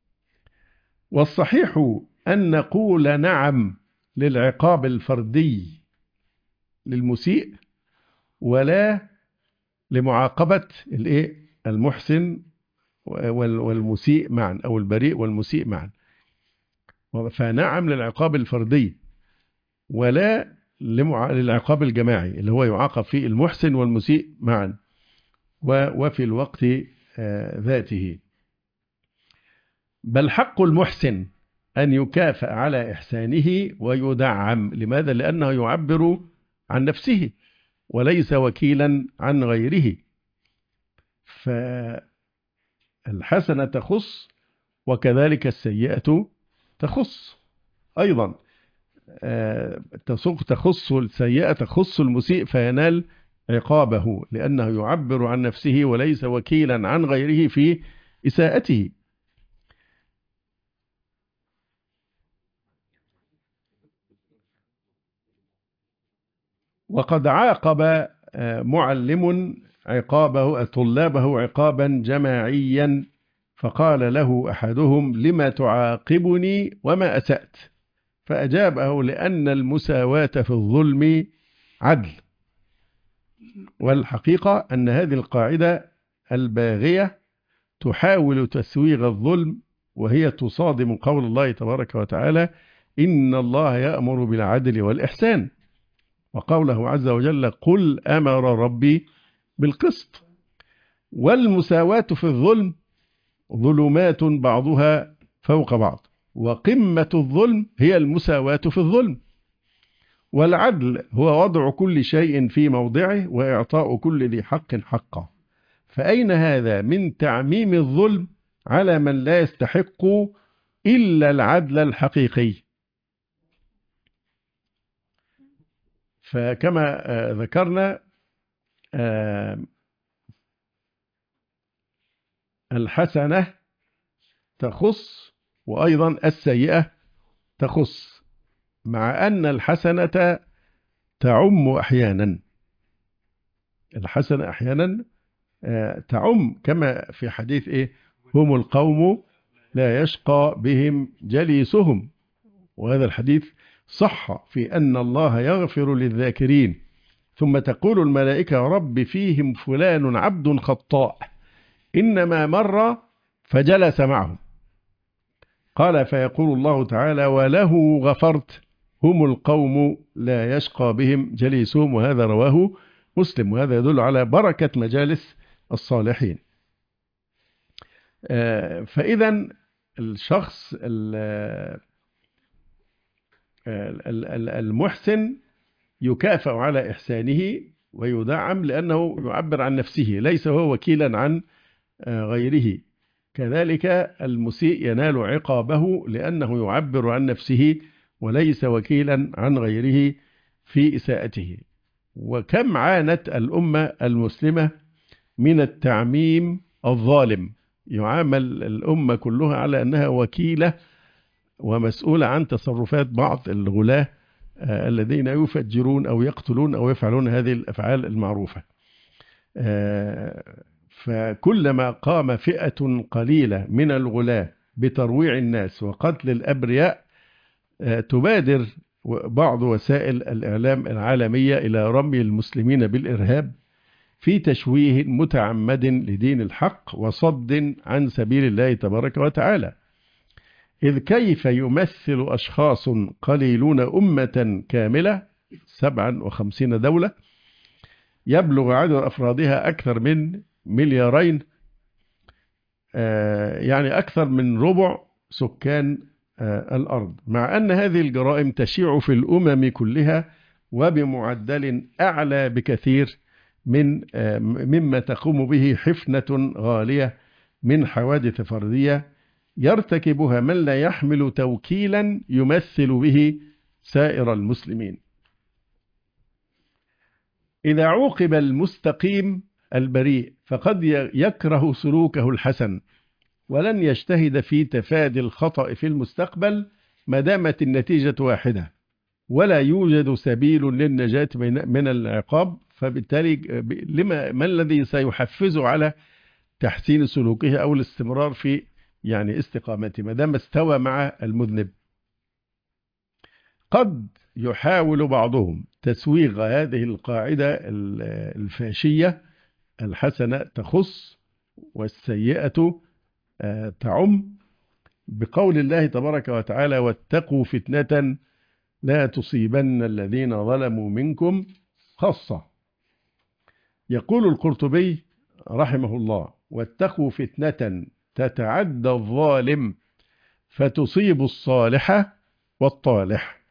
والصحيح أن نقول نعم للعقاب الفردي للمسيء، ولا لمعاقبة المحسن والمسيء معا، أو البريء والمسيء معا. فنعم للعقاب الفردي ولا للعقاب الجماعي اللي هو يعاقب فيه المحسن والمسيء معا وفي الوقت ذاته. بل حق المحسن أن يكافئ على إحسانه ويدعم. لماذا؟ لأنه يعبر عن نفسه وليس وكيلا عن غيره. فالحسنة تخص وكذلك السيئة تخص أيضا. تخص السيئة تخص المسيء فينال عقابه لأنه يعبر عن نفسه وليس وكيلا عن غيره في إساءته. وقد عاقب معلم طلابه عقابا جماعيا، فقال له أحدهم: لما تعاقبني وما أسأت؟ فأجابه: لأن المساواة في الظلم عدل. والحقيقة أن هذه القاعدة الباغية تحاول تسويغ الظلم، وهي تصادم قول الله تبارك وتعالى: إن الله يأمر بالعدل والإحسان، وقوله عز وجل: قل أمر ربي بالقسط. والمساواة في الظلم ظلمات بعضها فوق بعض، وقمة الظلم هي المساواة في الظلم. والعدل هو وضع كل شيء في موضعه وإعطاء كل ذي حق حقه. فأين هذا من تعميم الظلم على من لا يستحق إلا العدل الحقيقي؟ فكما ذكرنا الحسنة تخص وأيضا السيئة تخص، مع أن الحسنة تعم أحيانا. الحسنة أحيانا تعم، كما في حديث هم القوم لا يشقى بهم جليسهم. وهذا الحديث صح في أن الله يغفر للذاكرين، ثم تقول الملائكة رب فيهم فلان عبد خطاء إنما مر فجلس معهم. قال فيقول الله تعالى وله غفرت هم القوم لا يشقى بهم جليسهم. وهذا رواه مسلم، وهذا يدل على بركة مجالس الصالحين. فإذا الشخص المحسن يكافئ على إحسانه ويدعم لأنه يعبر عن نفسه، ليس هو وكيلا عن غيره. كذلك المسيء ينال عقابه لأنه يعبر عن نفسه وليس وكيلا عن غيره في إساءته. وكم عانت الأمة المسلمة من التعميم الظالم، يعامل الأمة كلها على أنها وكيلة ومسؤولة عن تصرفات بعض الغلاة الذين يفجرون أو يقتلون أو يفعلون هذه الأفعال المعروفة. فكلما قام فئة قليلة من الغلاة بترويع الناس وقتل الأبرياء تبادر بعض وسائل الإعلام العالمية إلى رمي المسلمين بالإرهاب في تشويه متعمد لدين الحق وصد عن سبيل الله تبارك وتعالى. إذ كيف يمثل أشخاص قليلون أمة كاملة 57 دولة يبلغ عدد أفرادها أكثر من 2 مليار، يعني أكثر من ربع سكان الأرض، مع أن هذه الجرائم تشيع في الأمم كلها وبمعدل أعلى بكثير مما تقوم به حفنة غالية من حوادث فردية يرتكبها من لا يحمل توكيلا يمثل به سائر المسلمين. إذا عوقب المستقيم البريء فقد يكره سلوكه الحسن ولن يجتهد في تفادي الخطأ في المستقبل ما دامت النتيجة واحدة ولا يوجد سبيل للنجاة من العقاب. فبالتالي ما الذي سيحفزه على تحسين سلوكه أو الاستمرار في استقامته ما دام استوى مع المذنب؟ قد يحاول بعضهم تسويغ هذه القاعدة الفاشية الحسنة تخص والسيئة تعم بقول الله تبارك وتعالى واتقوا فتنة لا تصيبن الذين ظلموا منكم خاصة. يقول القرطبي رحمه الله واتقوا فتنة تتعدى الظالم فتصيب الصالح والطالح.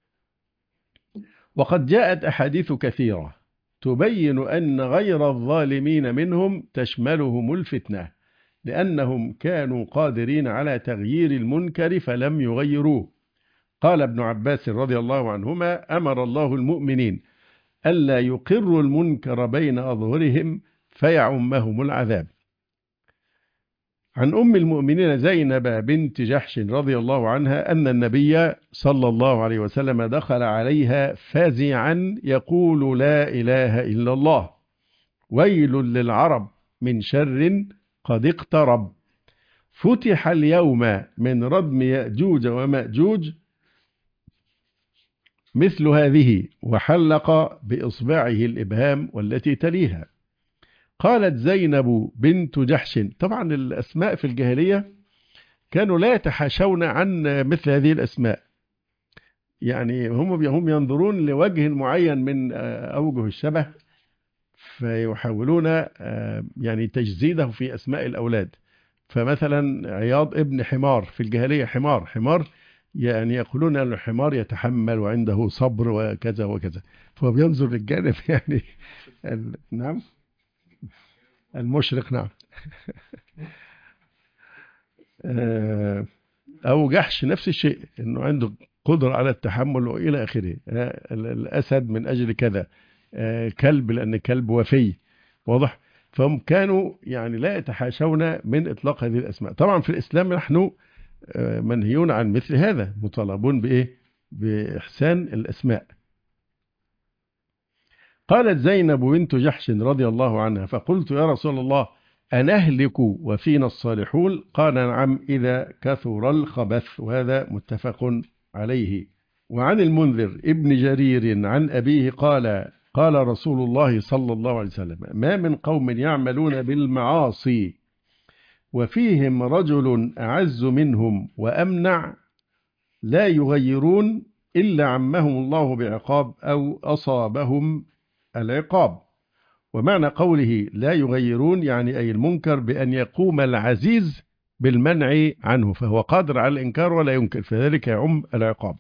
وقد جاءت أحاديث كثيرة تبين أن غير الظالمين منهم تشملهم الفتنة لأنهم كانوا قادرين على تغيير المنكر فلم يغيروه. قال ابن عباس رضي الله عنهما أمر الله المؤمنين ألا يقروا المنكر بين أظهرهم فيعمهم العذاب. عن أم المؤمنين زينب بنت جحش رضي الله عنها أن النبي صلى الله عليه وسلم دخل عليها فزعا يقول لا إله إلا الله ويل للعرب من شر قد اقترب فتح اليوم من ردم يأجوج ومأجوج مثل هذه وحلق بإصبعه الإبهام والتي تليها. قالت زينب بنت جحش، طبعا الأسماء في الجاهلية كانوا لا يتحاشون عن مثل هذه الأسماء، هم ينظرون لوجه معين من أوجه الشبه فيحاولون يعني تجزيده في أسماء الأولاد. فمثلا عياض ابن حمار، في الجاهلية حمار يعني يقولون أن الحمار يتحمل وعنده صبر وكذا وكذا، فهو بينظر للجانب يعني نعم المشرق، نعم. أو جحش نفس الشيء، أنه عنده قدرة على التحمل وإلى آخره. الأسد من أجل كذا، كلب لأن كلب وفي، واضح. فهم كانوا يعني لا يتحاشون من إطلاق هذه الأسماء. طبعا في الإسلام نحن منهيون عن مثل هذا، مطالبون بإيه؟ بإحسان الأسماء. قالت زينب بنت جحش رضي الله عنها: فقلت يا رسول الله أنهلك وفينا الصالحون؟ قال نعم إذا كثر الخبث. وهذا متفق عليه. وعن المنذر ابن جرير عن أبيه قال: قال رسول الله صلى الله عليه وسلم: ما من قوم يعملون بالمعاصي وفيهم رجل أعز منهم وأمنع لا يغيرون إلا عمهم الله بعقاب أو أصابهم العقاب. ومعنى قوله لا يغيرون يعني أي المنكر، بأن يقوم العزيز بالمنع عنه، فهو قادر على الإنكار ولا ينكر، فذلك يعم العقاب.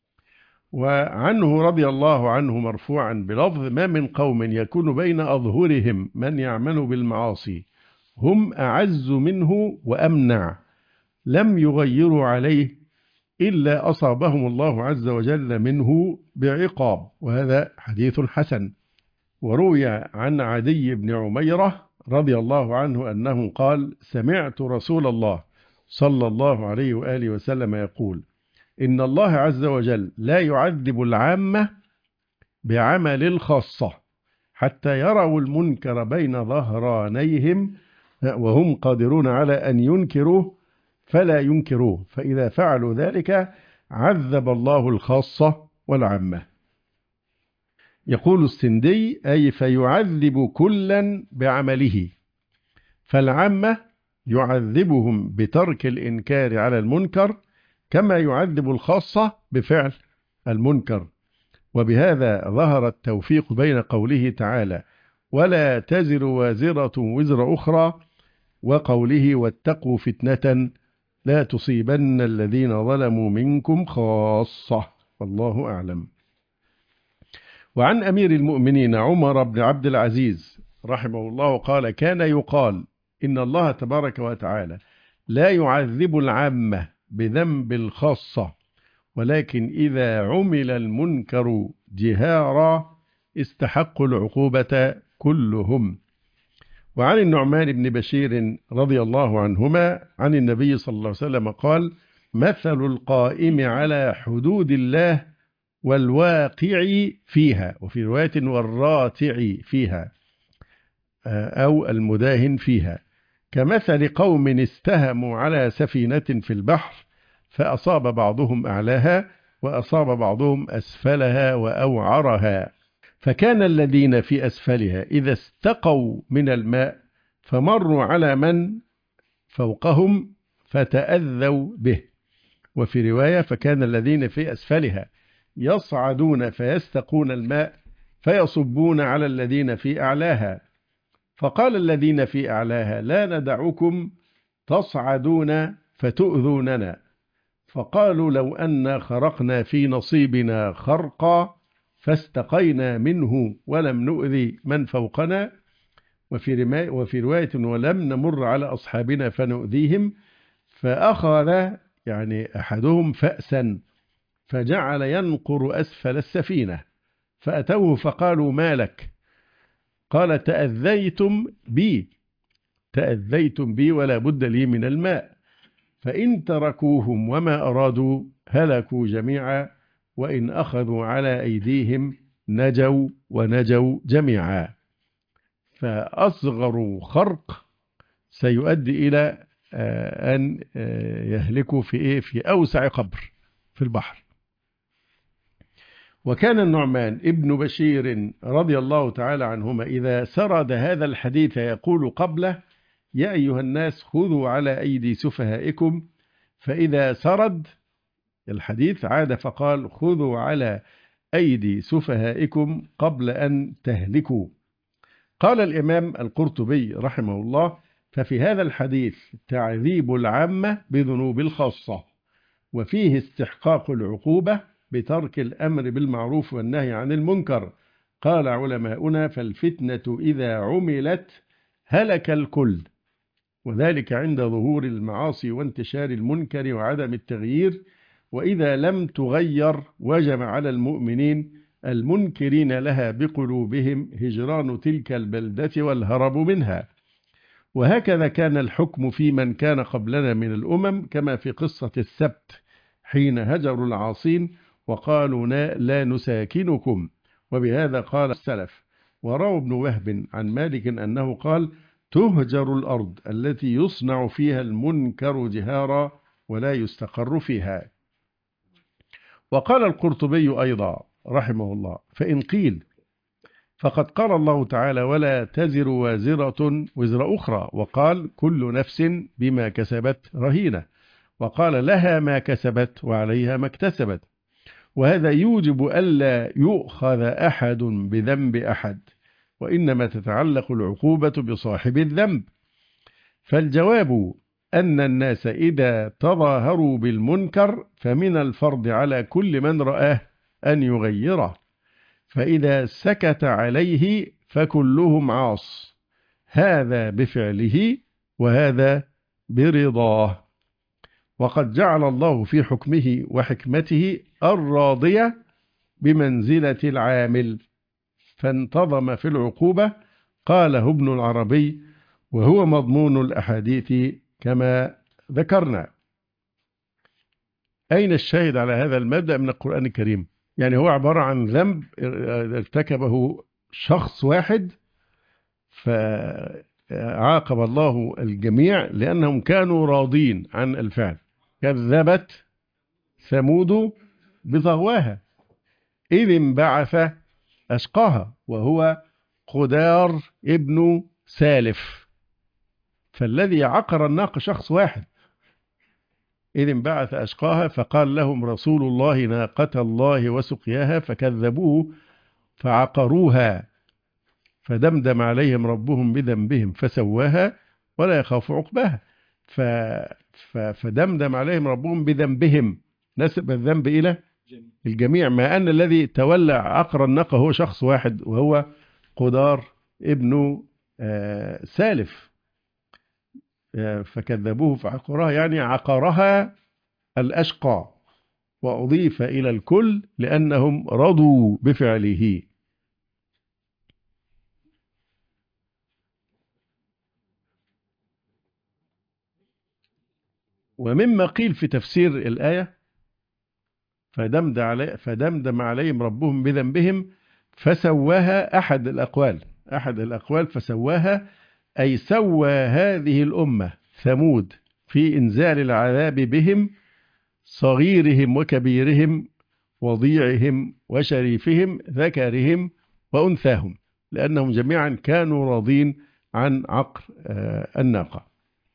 وعنه رضي الله عنه مرفوعا بلفظ: ما من قوم يكون بين أظهرهم من يعمل بالمعاصي هم أعز منه وأمنع لم يغيروا عليه إلا أصابهم الله عز وجل منه بعقاب. وهذا حديث حسن. وروي عن عدي بن عميرة رضي الله عنه أنه قال: سمعت رسول الله صلى الله عليه وآله وسلم يقول: إن الله عز وجل لا يعذب العامة بعمل الخاصة حتى يروا المنكر بين ظهرانيهم وهم قادرون على أن ينكروه فلا ينكروه، فإذا فعلوا ذلك عذب الله الخاصة والعامة. يقول السندي: أي فيعذب كلا بعمله، فالعامة يعذبهم بترك الإنكار على المنكر كما يعذب الخاصة بفعل المنكر. وبهذا ظهر التوفيق بين قوله تعالى: ولا تزر وازرة وزر أخرى، وقوله: واتقوا فتنة لا تصيبن الذين ظلموا منكم خاصة، والله أعلم. وعن أمير المؤمنين عمر بن عبد العزيز رحمه الله قال: كان يقال إن الله تبارك وتعالى لا يعذب العامة بذنب الخاصة، ولكن إذا عمل المنكر جهارا استحقوا العقوبة كلهم. وعن النعمان بن بشير رضي الله عنهما عن النبي صلى الله عليه وسلم قال: مثل القائم على حدود الله والواقع فيها، وفي رواية والراتع فيها أو المداهن فيها، كمثل قوم استهموا على سفينة في البحر فأصاب بعضهم أعلاها وأصاب بعضهم أسفلها وأوعرها، فكان الذين في أسفلها إذا استقوا من الماء فمروا على من فوقهم فتأذوا به. وفي رواية: فكان الذين في أسفلها يصعدون فيستقون الماء فيصبون على الذين في أعلاها، فقال الذين في أعلاها: لا ندعكم تصعدون فتؤذوننا، فقالوا: لو أن خرقنا في نصيبنا خرقا فاستقينا منه ولم نؤذي من فوقنا. وفي رواية: ولم نمر على أصحابنا فنؤذيهم، فأخذ يعني أحدهم فأسا فجعل ينقر أسفل السفينة، فأتوه فقالوا: ما لك؟ قال: تأذيتم بي ولا بد لي من الماء، فإن تركوهم وما أرادوا هلكوا جميعا، وإن أخذوا على أيديهم نجوا ونجوا جميعا. فأصغر خرق سيؤدي إلى أن يهلكوا في أوسع قبر في البحر. وكان النعمان ابن بشير رضي الله تعالى عنهما إذا سرد هذا الحديث يقول قبله: يا أيها الناس خذوا على أيدي سفهائكم، فإذا سرد الحديث عاد فقال: خذوا على أيدي سفهائكم قبل أن تهلكوا. قال الإمام القرطبي رحمه الله: ففي هذا الحديث تعذيب العامة بذنوب الخاصة، وفيه استحقاق العقوبة بترك الأمر بالمعروف والنهي عن المنكر. قال علماؤنا: فالفتنة إذا عملت هلك الكل، وذلك عند ظهور المعاصي وانتشار المنكر وعدم التغيير، وإذا لم تغير وجب على المؤمنين المنكرين لها بقلوبهم هجران تلك البلدة والهرب منها. وهكذا كان الحكم في من كان قبلنا من الأمم، كما في قصة السبت حين هجروا العاصين وقالوا لا نساكنكم، وبهذا قال السلف. وروى ابن وهب عن مالك أنه قال: تهجر الأرض التي يصنع فيها المنكر جهارا ولا يستقر فيها. وقال القرطبي أيضا رحمه الله: فإن قيل فقد قال الله تعالى: ولا تزر وازرة وزر أخرى، وقال: كل نفس بما كسبت رهينة، وقال: لها ما كسبت وعليها ما اكتسبت. وهذا يوجب ألا يؤخذ أحد بذنب أحد، وإنما تتعلق العقوبة بصاحب الذنب. فالجواب أن الناس إذا تظاهروا بالمنكر فمن الفرض على كل من رآه أن يغيره، فإذا سكت عليه فكلهم عاص، هذا بفعله وهذا برضاه. وقد جعل الله في حكمه وحكمته الراضية بمنزلة العامل، فانتظم في العقوبة. قاله ابن العربي، وهو مضمون الأحاديث كما ذكرنا. أين الشاهد على هذا المبدأ من القرآن الكريم؟ يعني هو عبارة عن ذنب ارتكبه شخص واحد، فعاقب الله الجميع لأنهم كانوا راضين عن الفعل. كذبت ثمود بطغواها إذ انبعث أشقاها، وهو قدار ابن سالف. فالذي عقر الناقة شخص واحد. إذ انبعث أشقاها فقال لهم رسول الله ناقة الله وسقياها فكذبوه فعقروها فدمدم عليهم ربهم بذنبهم فسواها ولا يخاف عقباها. فدمدم عليهم ربهم بذنبهم، نسب الذنب إلى الجميع، ما أن الذي تولى عقر الناقة هو شخص واحد وهو قدار ابن سالف. فكذبوه فعقروها، يعني عقرها الأشقى، وأضيف إلى الكل لأنهم رضوا بفعله. ومما قيل في تفسير الآية: فدمدم عليهم ربهم بذنبهم فسواها، أحد الأقوال فسواها، أي سوى هذه الأمة ثمود في إنزال العذاب بهم، صغيرهم وكبيرهم، وضيعهم وشريفهم، ذكرهم وأنثاهم، لأنهم جميعا كانوا راضين عن عقر الناقة.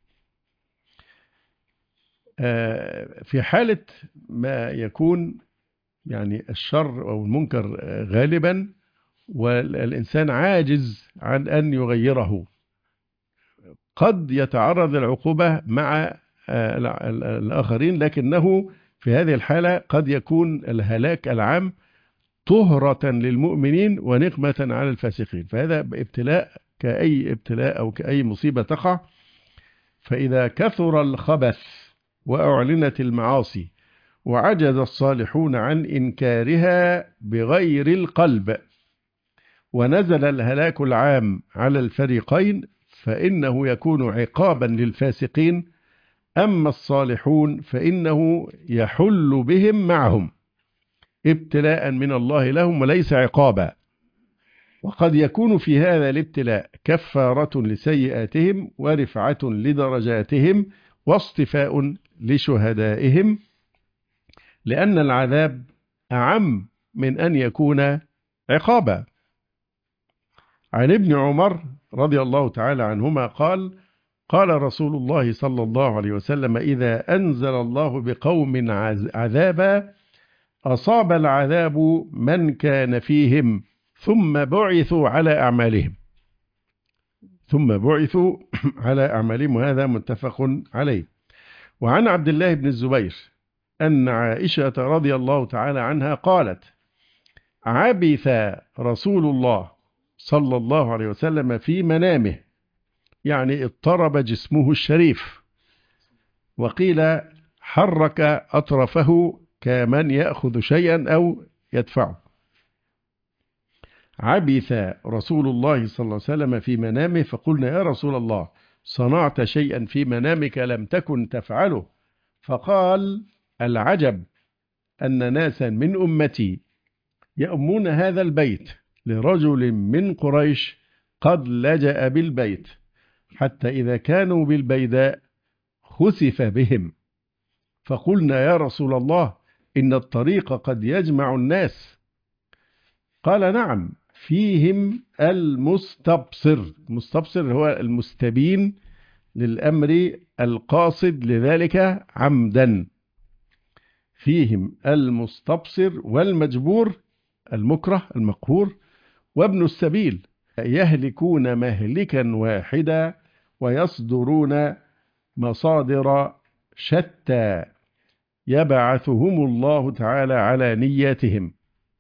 في حالة ما يكون يعني الشر أو المنكر غالبا والإنسان عاجز عن أن يغيره، قد يتعرض للعقوبة مع الآخرين، لكنه في هذه الحالة قد يكون الهلاك العام طهرة للمؤمنين ونقمة على الفاسقين. فهذا ابتلاء كأي ابتلاء أو كأي مصيبة تقع. فإذا كثر الخبث وأعلنت المعاصي وعجز الصالحون عن إنكارها بغير القلب ونزل الهلاك العام على الفريقين، فإنه يكون عقابا للفاسقين. أما الصالحون فإنه يحل بهم معهم ابتلاء من الله لهم وليس عقابا. وقد يكون في هذا الابتلاء كفارة لسيئاتهم ورفعة لدرجاتهم واصطفاء لشهدائهم، لأن العذاب أعم من أن يكون عقابا. عن ابن عمر رضي الله تعالى عنهما قال: قال رسول الله صلى الله عليه وسلم: إذا أنزل الله بقوم عذابا أصاب العذاب من كان فيهم ثم بعثوا على أعمالهم. ثم بعثوا على أعمالهم، وهذا متفق عليه. وعن عبد الله بن الزبير أن عائشة رضي الله تعالى عنها قالت: عبث رسول الله صلى الله عليه وسلم في منامه، يعني اضطرب جسمه الشريف، وقيل حرك أطرفه كمن يأخذ شيئا أو يدفعه. عبث رسول الله صلى الله عليه وسلم في منامه، فقلنا: يا رسول الله، صنعت شيئا في منامك لم تكن تفعله؟ فقال: العجب أن ناسا من أمتي يأمون هذا البيت لرجل من قريش قد لجأ بالبيت، حتى إذا كانوا بالبيداء خسف بهم، فقلنا: يا رسول الله، إن الطريق قد يجمع الناس. قال: نعم، فيهم المستبصر. المستبصر هو المستبين للأمر القاصد لذلك عمدا. فيهم المستبصر والمجبور المكره المقهور وابن السبيل، يهلكون مهلكا واحدا ويصدرون مصادر شتى يبعثهم الله تعالى على نياتهم.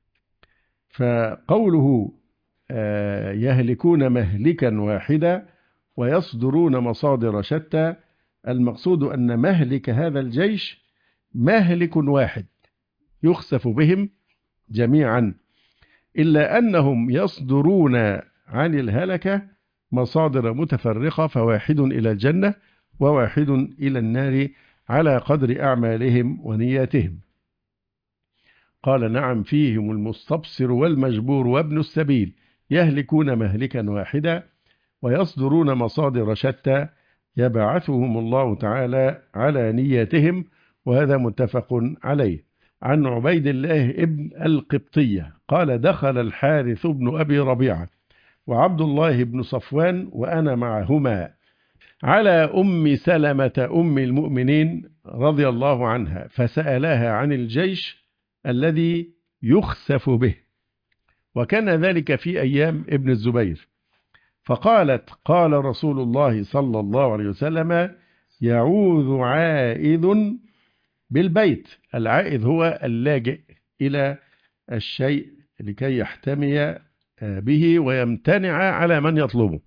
فقوله يهلكون مهلكا واحدا ويصدرون مصادر شتى، المقصود أن مهلك هذا الجيش مهلك واحد يخسف بهم جميعا، إلا أنهم يصدرون عن الهلكة مصادر متفرقة، فواحد إلى الجنة وواحد إلى النار على قدر أعمالهم ونياتهم. قال: نعم، فيهم المستبصر والمجبور وابن السبيل، يهلكون مهلكا واحدا ويصدرون مصادر شتى يبعثهم الله تعالى على نياتهم، وهذا متفق عليه. عن عبيد الله ابن القبطية قال: دخل الحارث بن أبي ربيعة وعبد الله بن صفوان وأنا معهما على أم سلمة أم المؤمنين رضي الله عنها، فسألها عن الجيش الذي يخسف به، وكان ذلك في أيام ابن الزبير. فقالت: قال رسول الله صلى الله عليه وسلم: يعوذ عائذ بالبيت. العائذ هو اللاجئ إلى الشيء لكي يحتمي به ويمتنع على من يطلبه.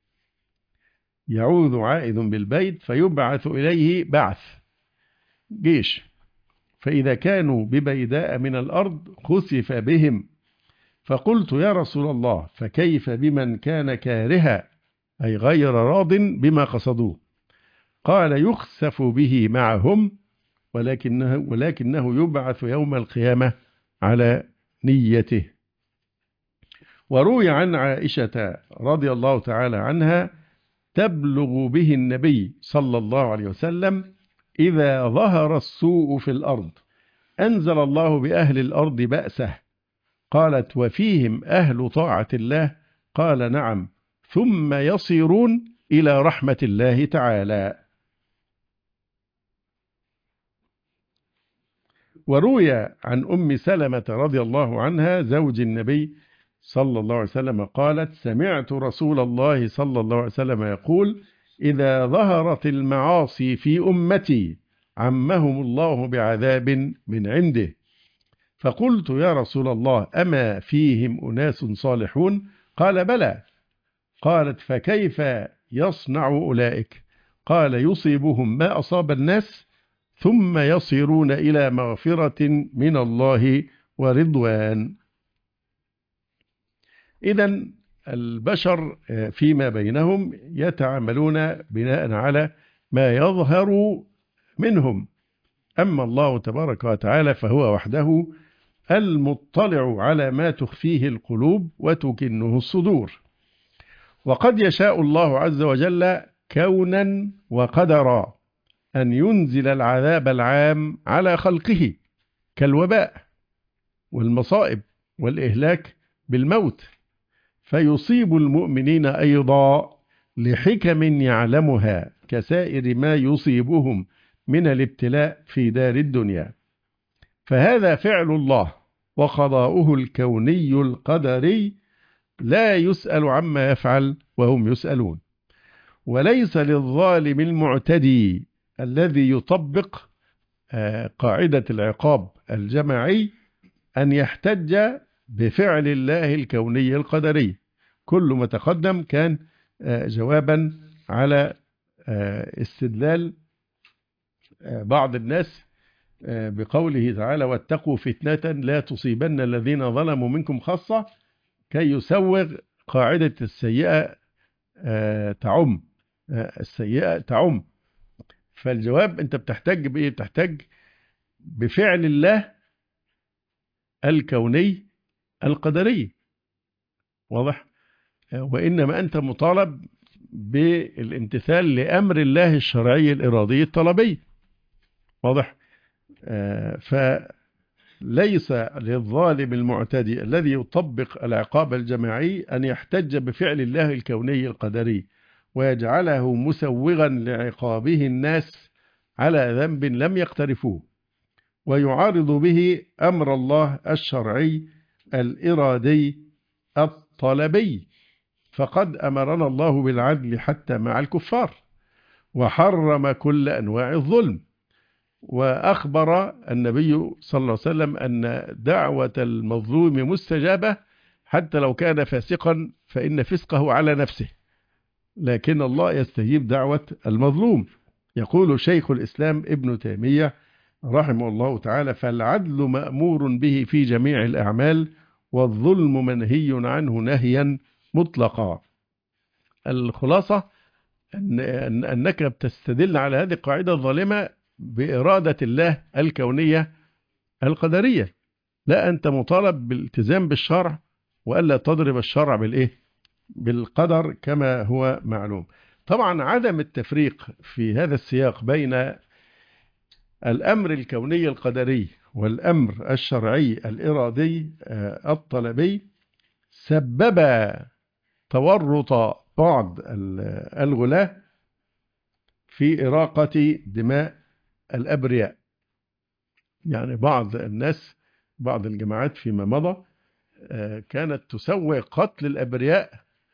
يعوذ عائذ بالبيت، فيبعث إليه بعث جيش، فإذا كانوا ببيداء من الأرض خسف بهم. فقلت: يا رسول الله، فكيف بمن كان كارها، أي غير راض بما قصدوه؟ قال: يخسف به معهم، ولكنه يبعث يوم القيامة على نيته. وروي عن عائشة رضي الله تعالى عنها: تبلغ به النبي صلى الله عليه وسلم إذا ظهر السوء في الأرض أنزل الله بأهل الأرض بأسه. قالت: وفيهم أهل طاعة الله؟ قال: نعم، ثم يصيرون إلى رحمة الله تعالى. وروي عن أم سلمة رضي الله عنها زوج النبي صلى الله عليه وسلم قالت: سمعت رسول الله صلى الله عليه وسلم يقول: إذا ظهرت المعاصي في أمتي عمهم الله بعذاب من عنده. فقلت: يا رسول الله، أما فيهم أناس صالحون؟ قال: بلى. قالت: فكيف يصنع أولئك؟ قال: يصيبهم ما أصاب الناس ثم يصيرون إلى مغفرة من الله ورضوان. إذن البشر فيما بينهم يتعاملون بناء على ما يظهر منهم، أما الله تبارك وتعالى فهو وحده المطلع على ما تخفيه القلوب وتكنه الصدور. وقد يشاء الله عز وجل كونا وقدرا أن ينزل العذاب العام على خلقه كالوباء والمصائب والإهلاك بالموت، فيصيب المؤمنين أيضا لحكم يعلمها كسائر ما يصيبهم من الابتلاء في دار الدنيا. فهذا فعل الله وقضاؤه الكوني القدري، لا يسأل عما يفعل وهم يسألون. وليس للظالم المعتدي الذي يطبق قاعدة العقاب الجماعي أن يحتج بفعل الله الكوني القدري. كل ما تقدم كان جوابا على استدلال بعض الناس بقوله تعالى: واتقوا فتنة لا تصيبن الذين ظلموا منكم خاصة، كي يسوغ قاعدة السيئة تعم، السيئة تعم. فالجواب أنت بتحتج بإيه؟ بتحتج بفعل الله الكوني القدري، واضح؟ وإنما أنت مطالب بالامتثال لأمر الله الشرعي الإرادي الطلبي، واضح؟ فليس للظالم المعتدي الذي يطبق العقاب الجماعي أن يحتج بفعل الله الكوني القدري ويجعله مسوغا لعقابه الناس على ذنب لم يقترفوه، ويعارض به أمر الله الشرعي الإرادي الطلبي. فقد أمرنا الله بالعدل حتى مع الكفار، وحرم كل أنواع الظلم، وأخبر النبي صلى الله عليه وسلم أن دعوة المظلوم مستجابة حتى لو كان فاسقا، فإن فسقه على نفسه، لكن الله يستجيب دعوة المظلوم. يقول شيخ الإسلام ابن تيمية رحمه الله تعالى: فالعدل مأمور به في جميع الأعمال، والظلم منهي عنه نهيا مطلقا. الخلاصة أنك بتستدل على هذه القاعدة الظالمة بإرادة الله الكونية القدرية، لا أنت مطالب بالالتزام بالشرع وألا تضرب الشرع بالإيه؟ بالقدر كما هو معلوم. طبعا عدم التفريق في هذا السياق بين الأمر الكوني القدري والأمر الشرعي الإرادي الطلبي سبب تورط بعض الغلاة في إراقة دماء الأبرياء. يعني بعض الناس، بعض الجماعات فيما مضى كانت تسوي قتل الأبرياء،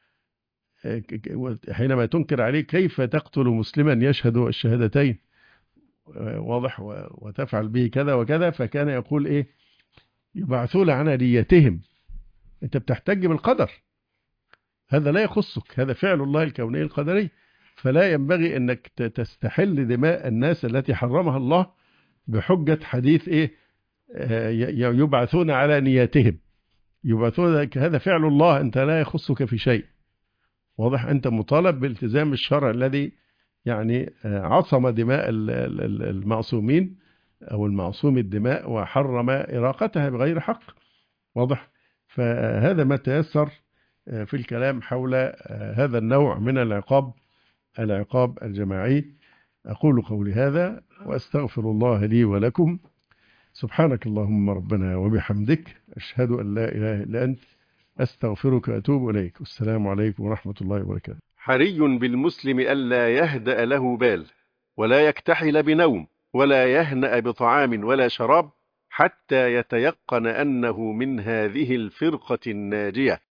حينما تنكر عليه كيف تقتل مسلما يشهد الشهادتين، واضح، وتفعل به كذا وكذا، فكان يقول إيه؟ يبعثون على نيتهم. أنت بتحتج بالقدر، هذا لا يخصك، هذا فعل الله الكوني القدري، فلا ينبغي أنك تستحل دماء الناس التي حرمها الله بحجة حديث إيه؟ يبعثون على نياتهم، يبعثون، هذا فعل الله، أنت لا يخصك في شيء، واضح؟ أنت مطالب بالتزام الشرع الذي يعني عصم دماء المعصومين أو المعصوم الدماء وحرم إراقتها بغير حق، واضح؟ فهذا ما تيسر في الكلام حول هذا النوع من العقاب الجماعي. أقول قولي هذا وأستغفر الله لي ولكم. سبحانك اللهم ربنا وبحمدك، أشهد أن لا إله إلا أنت، أستغفرك وأتوب إليك. والسلام عليكم ورحمة الله وبركاته. حري بالمسلم ألا يهدأ له بال، ولا يكتحل بنوم، ولا يهنأ بطعام ولا شراب، حتى يتيقن أنه من هذه الفرقة الناجية.